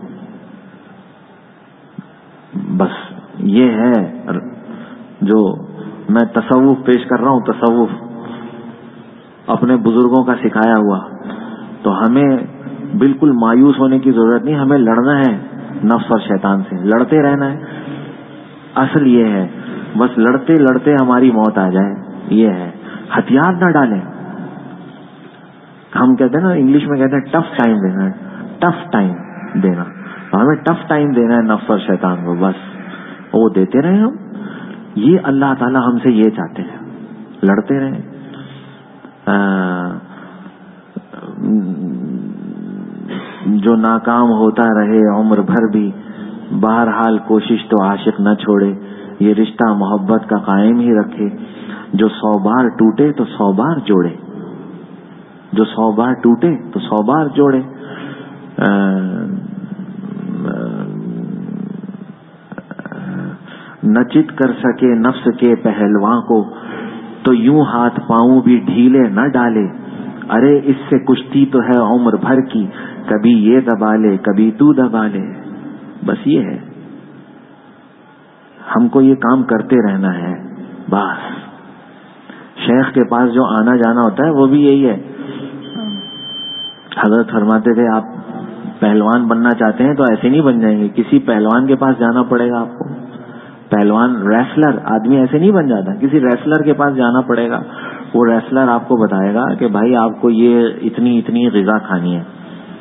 بس یہ ہے جو میں تصوف پیش کر رہا ہوں, تصوف اپنے بزرگوں کا سکھایا ہوا. تو ہمیں بالکل مایوس ہونے کی ضرورت نہیں, ہمیں لڑنا ہے نفس اور شیطان سے, لڑتے رہنا ہے. اصل یہ ہے بس لڑتے لڑتے ہماری موت آ جائے, یہ ہے. ہتھیار نہ ڈالیں. ہم کہتے ہیں نا انگلش میں کہتے ہیں ٹف ٹائم دینا ہے, ٹف ٹائم دینا. ہمیں ٹف ٹائم دینا ہے نفس اور شیطان کو, بس وہ دیتے رہیں ہم. یہ اللہ تعالی ہم سے یہ چاہتے ہیں, لڑتے رہیں. جو ناکام ہوتا رہے عمر بھر بھی, بہرحال کوشش تو عاشق نہ چھوڑے, یہ رشتہ محبت کا قائم ہی رکھے. جو سو بار ٹوٹے تو سو بار جوڑے, جو سو بار ٹوٹے تو سو بار جوڑے. نہ چت کر سکے نفس کے پہلواں کو, تو یوں ہاتھ پاؤں بھی ڈھیلے نہ ڈالے. ارے اس سے کشتی تو ہے عمر بھر کی, کبھی یہ دبا لے کبھی تو دبا لے. بس یہ ہے, ہم کو یہ کام کرتے رہنا ہے بس. شیخ کے پاس جو آنا جانا ہوتا ہے وہ بھی یہی ہے. حضرت فرماتے تھے آپ پہلوان بننا چاہتے ہیں تو ایسے نہیں بن جائیں گے, کسی پہلوان کے پاس جانا پڑے گا آپ کو. پہلوان ریسلر آدمی ایسے نہیں بن جاتا, کسی ریسلر کے پاس جانا پڑے گا. وہ ریسلر آپ کو بتائے گا کہ بھائی آپ کو یہ اتنی اتنی غذا کھانی ہے.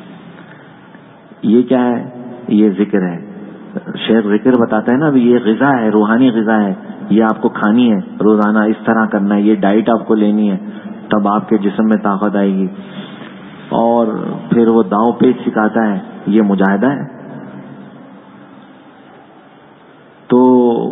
یہ کیا ہے؟ یہ ذکر ہے. شیخ ذکر بتاتا ہے نا, یہ غذا ہے, روحانی غذا ہے, یہ آپ کو کھانی ہے روزانہ, اس طرح کرنا ہے, یہ ڈائٹ آپ کو لینی ہے, تب آپ کے جسم میں طاقت آئے گی. اور پھر وہ داؤ پیچ سکھاتا ہے, یہ مجاہدہ ہے. تو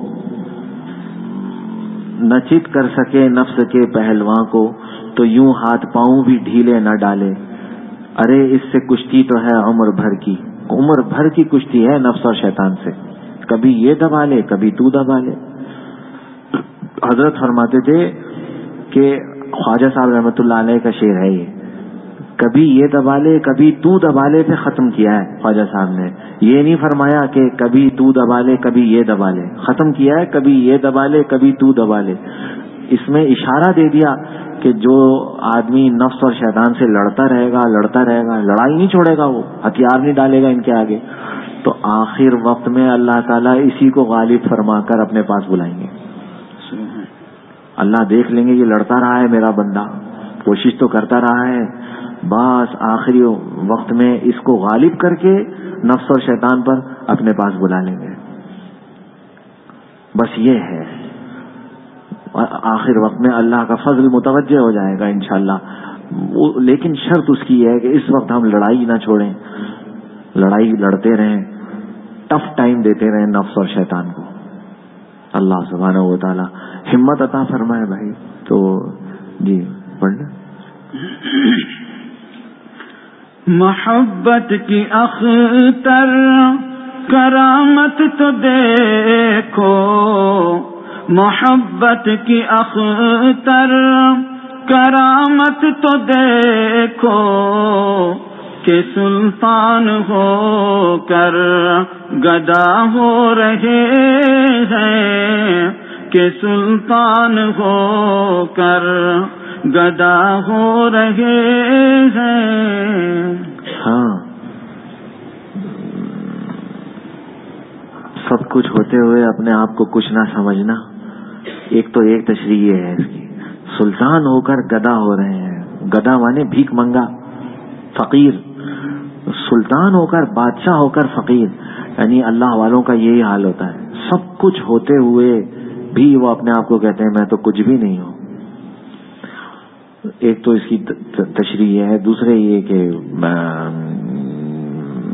نہ چت کر سکے نفس کے پہلواں کو, تو یوں ہاتھ پاؤں بھی ڈھیلے نہ ڈالے. ارے اس سے کشتی تو ہے عمر بھر کی, عمر بھر کی کشتی ہے نفس اور شیطان سے, کبھی یہ دبا لے کبھی تو دبا لے. حضرت فرماتے تھے کہ خواجہ صاحب رحمۃ اللہ علیہ کا شعر ہے یہ, کبھی یہ دبا لے کبھی تو دبا لے پہ ختم کیا ہے خواجہ صاحب نے. یہ نہیں فرمایا کہ کبھی تو دبا لے کبھی یہ دبا لے, ختم کیا ہے کبھی یہ دبا لے کبھی تو دبا لے. اس میں اشارہ دے دیا کہ جو آدمی نفس اور شیطان سے لڑتا رہے گا لڑتا رہے گا, لڑائی نہیں چھوڑے گا, وہ ہتھیار نہیں ڈالے گا ان کے آگے, تو آخر وقت میں اللہ تعالیٰ اسی کو غالب فرما کر اپنے پاس بلائیں گے. اللہ دیکھ لیں گے یہ لڑتا رہا ہے میرا بندہ, کوشش تو کرتا رہا ہے, بس آخری وقت میں اس کو غالب کر کے نفس اور شیطان پر اپنے پاس بلا لیں گے. بس یہ ہے, آخر وقت میں اللہ کا فضل متوجہ ہو جائے گا انشاءاللہ. لیکن شرط اس کی ہے کہ اس وقت ہم لڑائی نہ چھوڑیں, لڑائی لڑتے رہیں, ٹف ٹائم دیتے رہیں نفس اور شیطان کو. اللہ سبحانہ و تعالی ہمت عطا فرمائے بھائی. تو جی پڑھ لیں. محبت کی اختر کرامت تو دیکھو, محبت کی اختر کرامت تو دیکھو, کہ سلطان ہو کر گدا ہو رہے ہیں, کہ سلطان ہو کر گدا ہو رہے ہیں. ہاں, سب کچھ ہوتے ہوئے اپنے آپ کو کچھ نہ سمجھنا, ایک تو ایک تشریح یہ ہے اس کی. سلطان ہو کر گدا ہو رہے ہیں, گدا مانے بھیک منگا, فقیر. سلطان ہو کر بادشاہ ہو کر فقیر, یعنی اللہ والوں کا یہی حال ہوتا ہے. سب کچھ ہوتے ہوئے بھی وہ اپنے آپ کو کہتے ہیں میں تو کچھ بھی نہیں ہوں. ایک تو اس کی تشریح ہے. دوسرے یہ کہ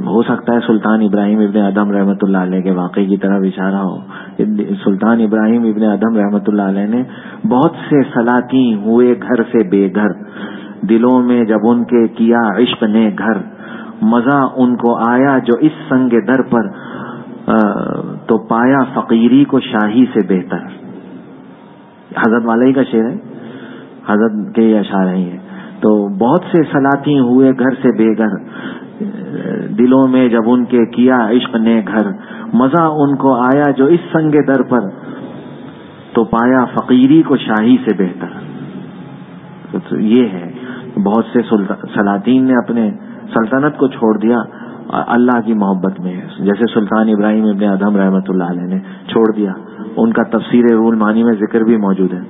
ہو سکتا ہے سلطان ابراہیم ابن ادم رحمۃ اللہ علیہ کے واقعے کی طرف اشارہ ہو. سلطان ابراہیم ابن ادم رحمۃ اللہ علیہ نے بہت سے سلاطین ہوئے گھر سے بے گھر، دلوں میں جب ان کے کیا عشق نے گھر، مزہ ان کو آیا جو اس سنگ در پر، تو پایا فقیری کو شاہی سے بہتر. حضرت والا ہی کا شعر ہے، حضرت کے یہ اشعار ہیں یہ. تو بہت سے سلاطین ہوئے گھر سے بے گھر، دلوں میں جب ان کے کیا عشق نے گھر، مزہ ان کو آیا جو اس سنگ در پر، تو پایا فقیری کو شاہی سے بہتر. تو یہ ہے بہت سے سلاطین نے اپنے سلطنت کو چھوڑ دیا اللہ کی محبت میں، جیسے سلطان ابراہیم ابن ادم رحمۃ اللہ علیہ نے چھوڑ دیا. ان کا تفسیر روح المعانی میں ذکر بھی موجود ہے.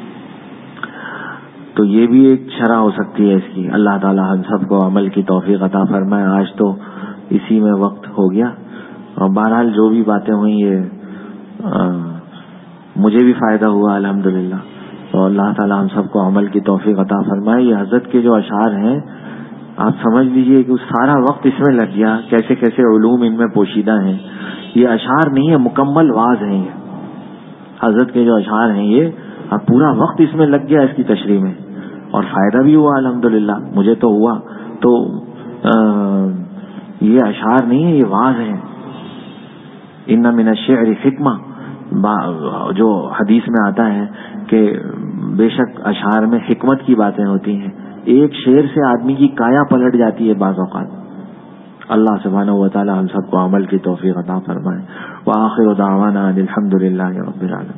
تو یہ بھی ایک شرح ہو سکتی ہے اس کی. اللہ تعالی ہم سب کو عمل کی توفیق عطا فرمائے. آج تو اسی میں وقت ہو گیا، اور بہرحال جو بھی باتیں ہوئیں یہ آ, مجھے بھی فائدہ ہوا الحمدللہ. تو اللہ تعالی ہم سب کو عمل کی توفیق عطا فرمائے. یہ حضرت کے جو اشعار ہیں آپ سمجھ لیجئے کہ سارا وقت اس میں لگ گیا، کیسے کیسے علوم ان میں پوشیدہ ہیں. یہ اشعار نہیں ہے، مکمل واز ہیں. یہ حضرت کے جو اشعار ہیں یہ اب پورا وقت اس میں لگ گیا اس کی تشریح میں، اور فائدہ بھی ہوا الحمدللہ، مجھے تو ہوا. تو یہ اشعار نہیں ہے، یہ واز ہیں. ان من الشعر حکمہ، جو حدیث میں آتا ہے کہ بے شک اشعار میں حکمت کی باتیں ہوتی ہیں. ایک شعر سے آدمی کی کایا پلٹ جاتی ہے بعض اوقات. اللہ سبحانہ و تعالی ہم سب کو عمل کی توفیق عطا فرمائے. وآخر دعوانا الحمدللہ رب العالمین.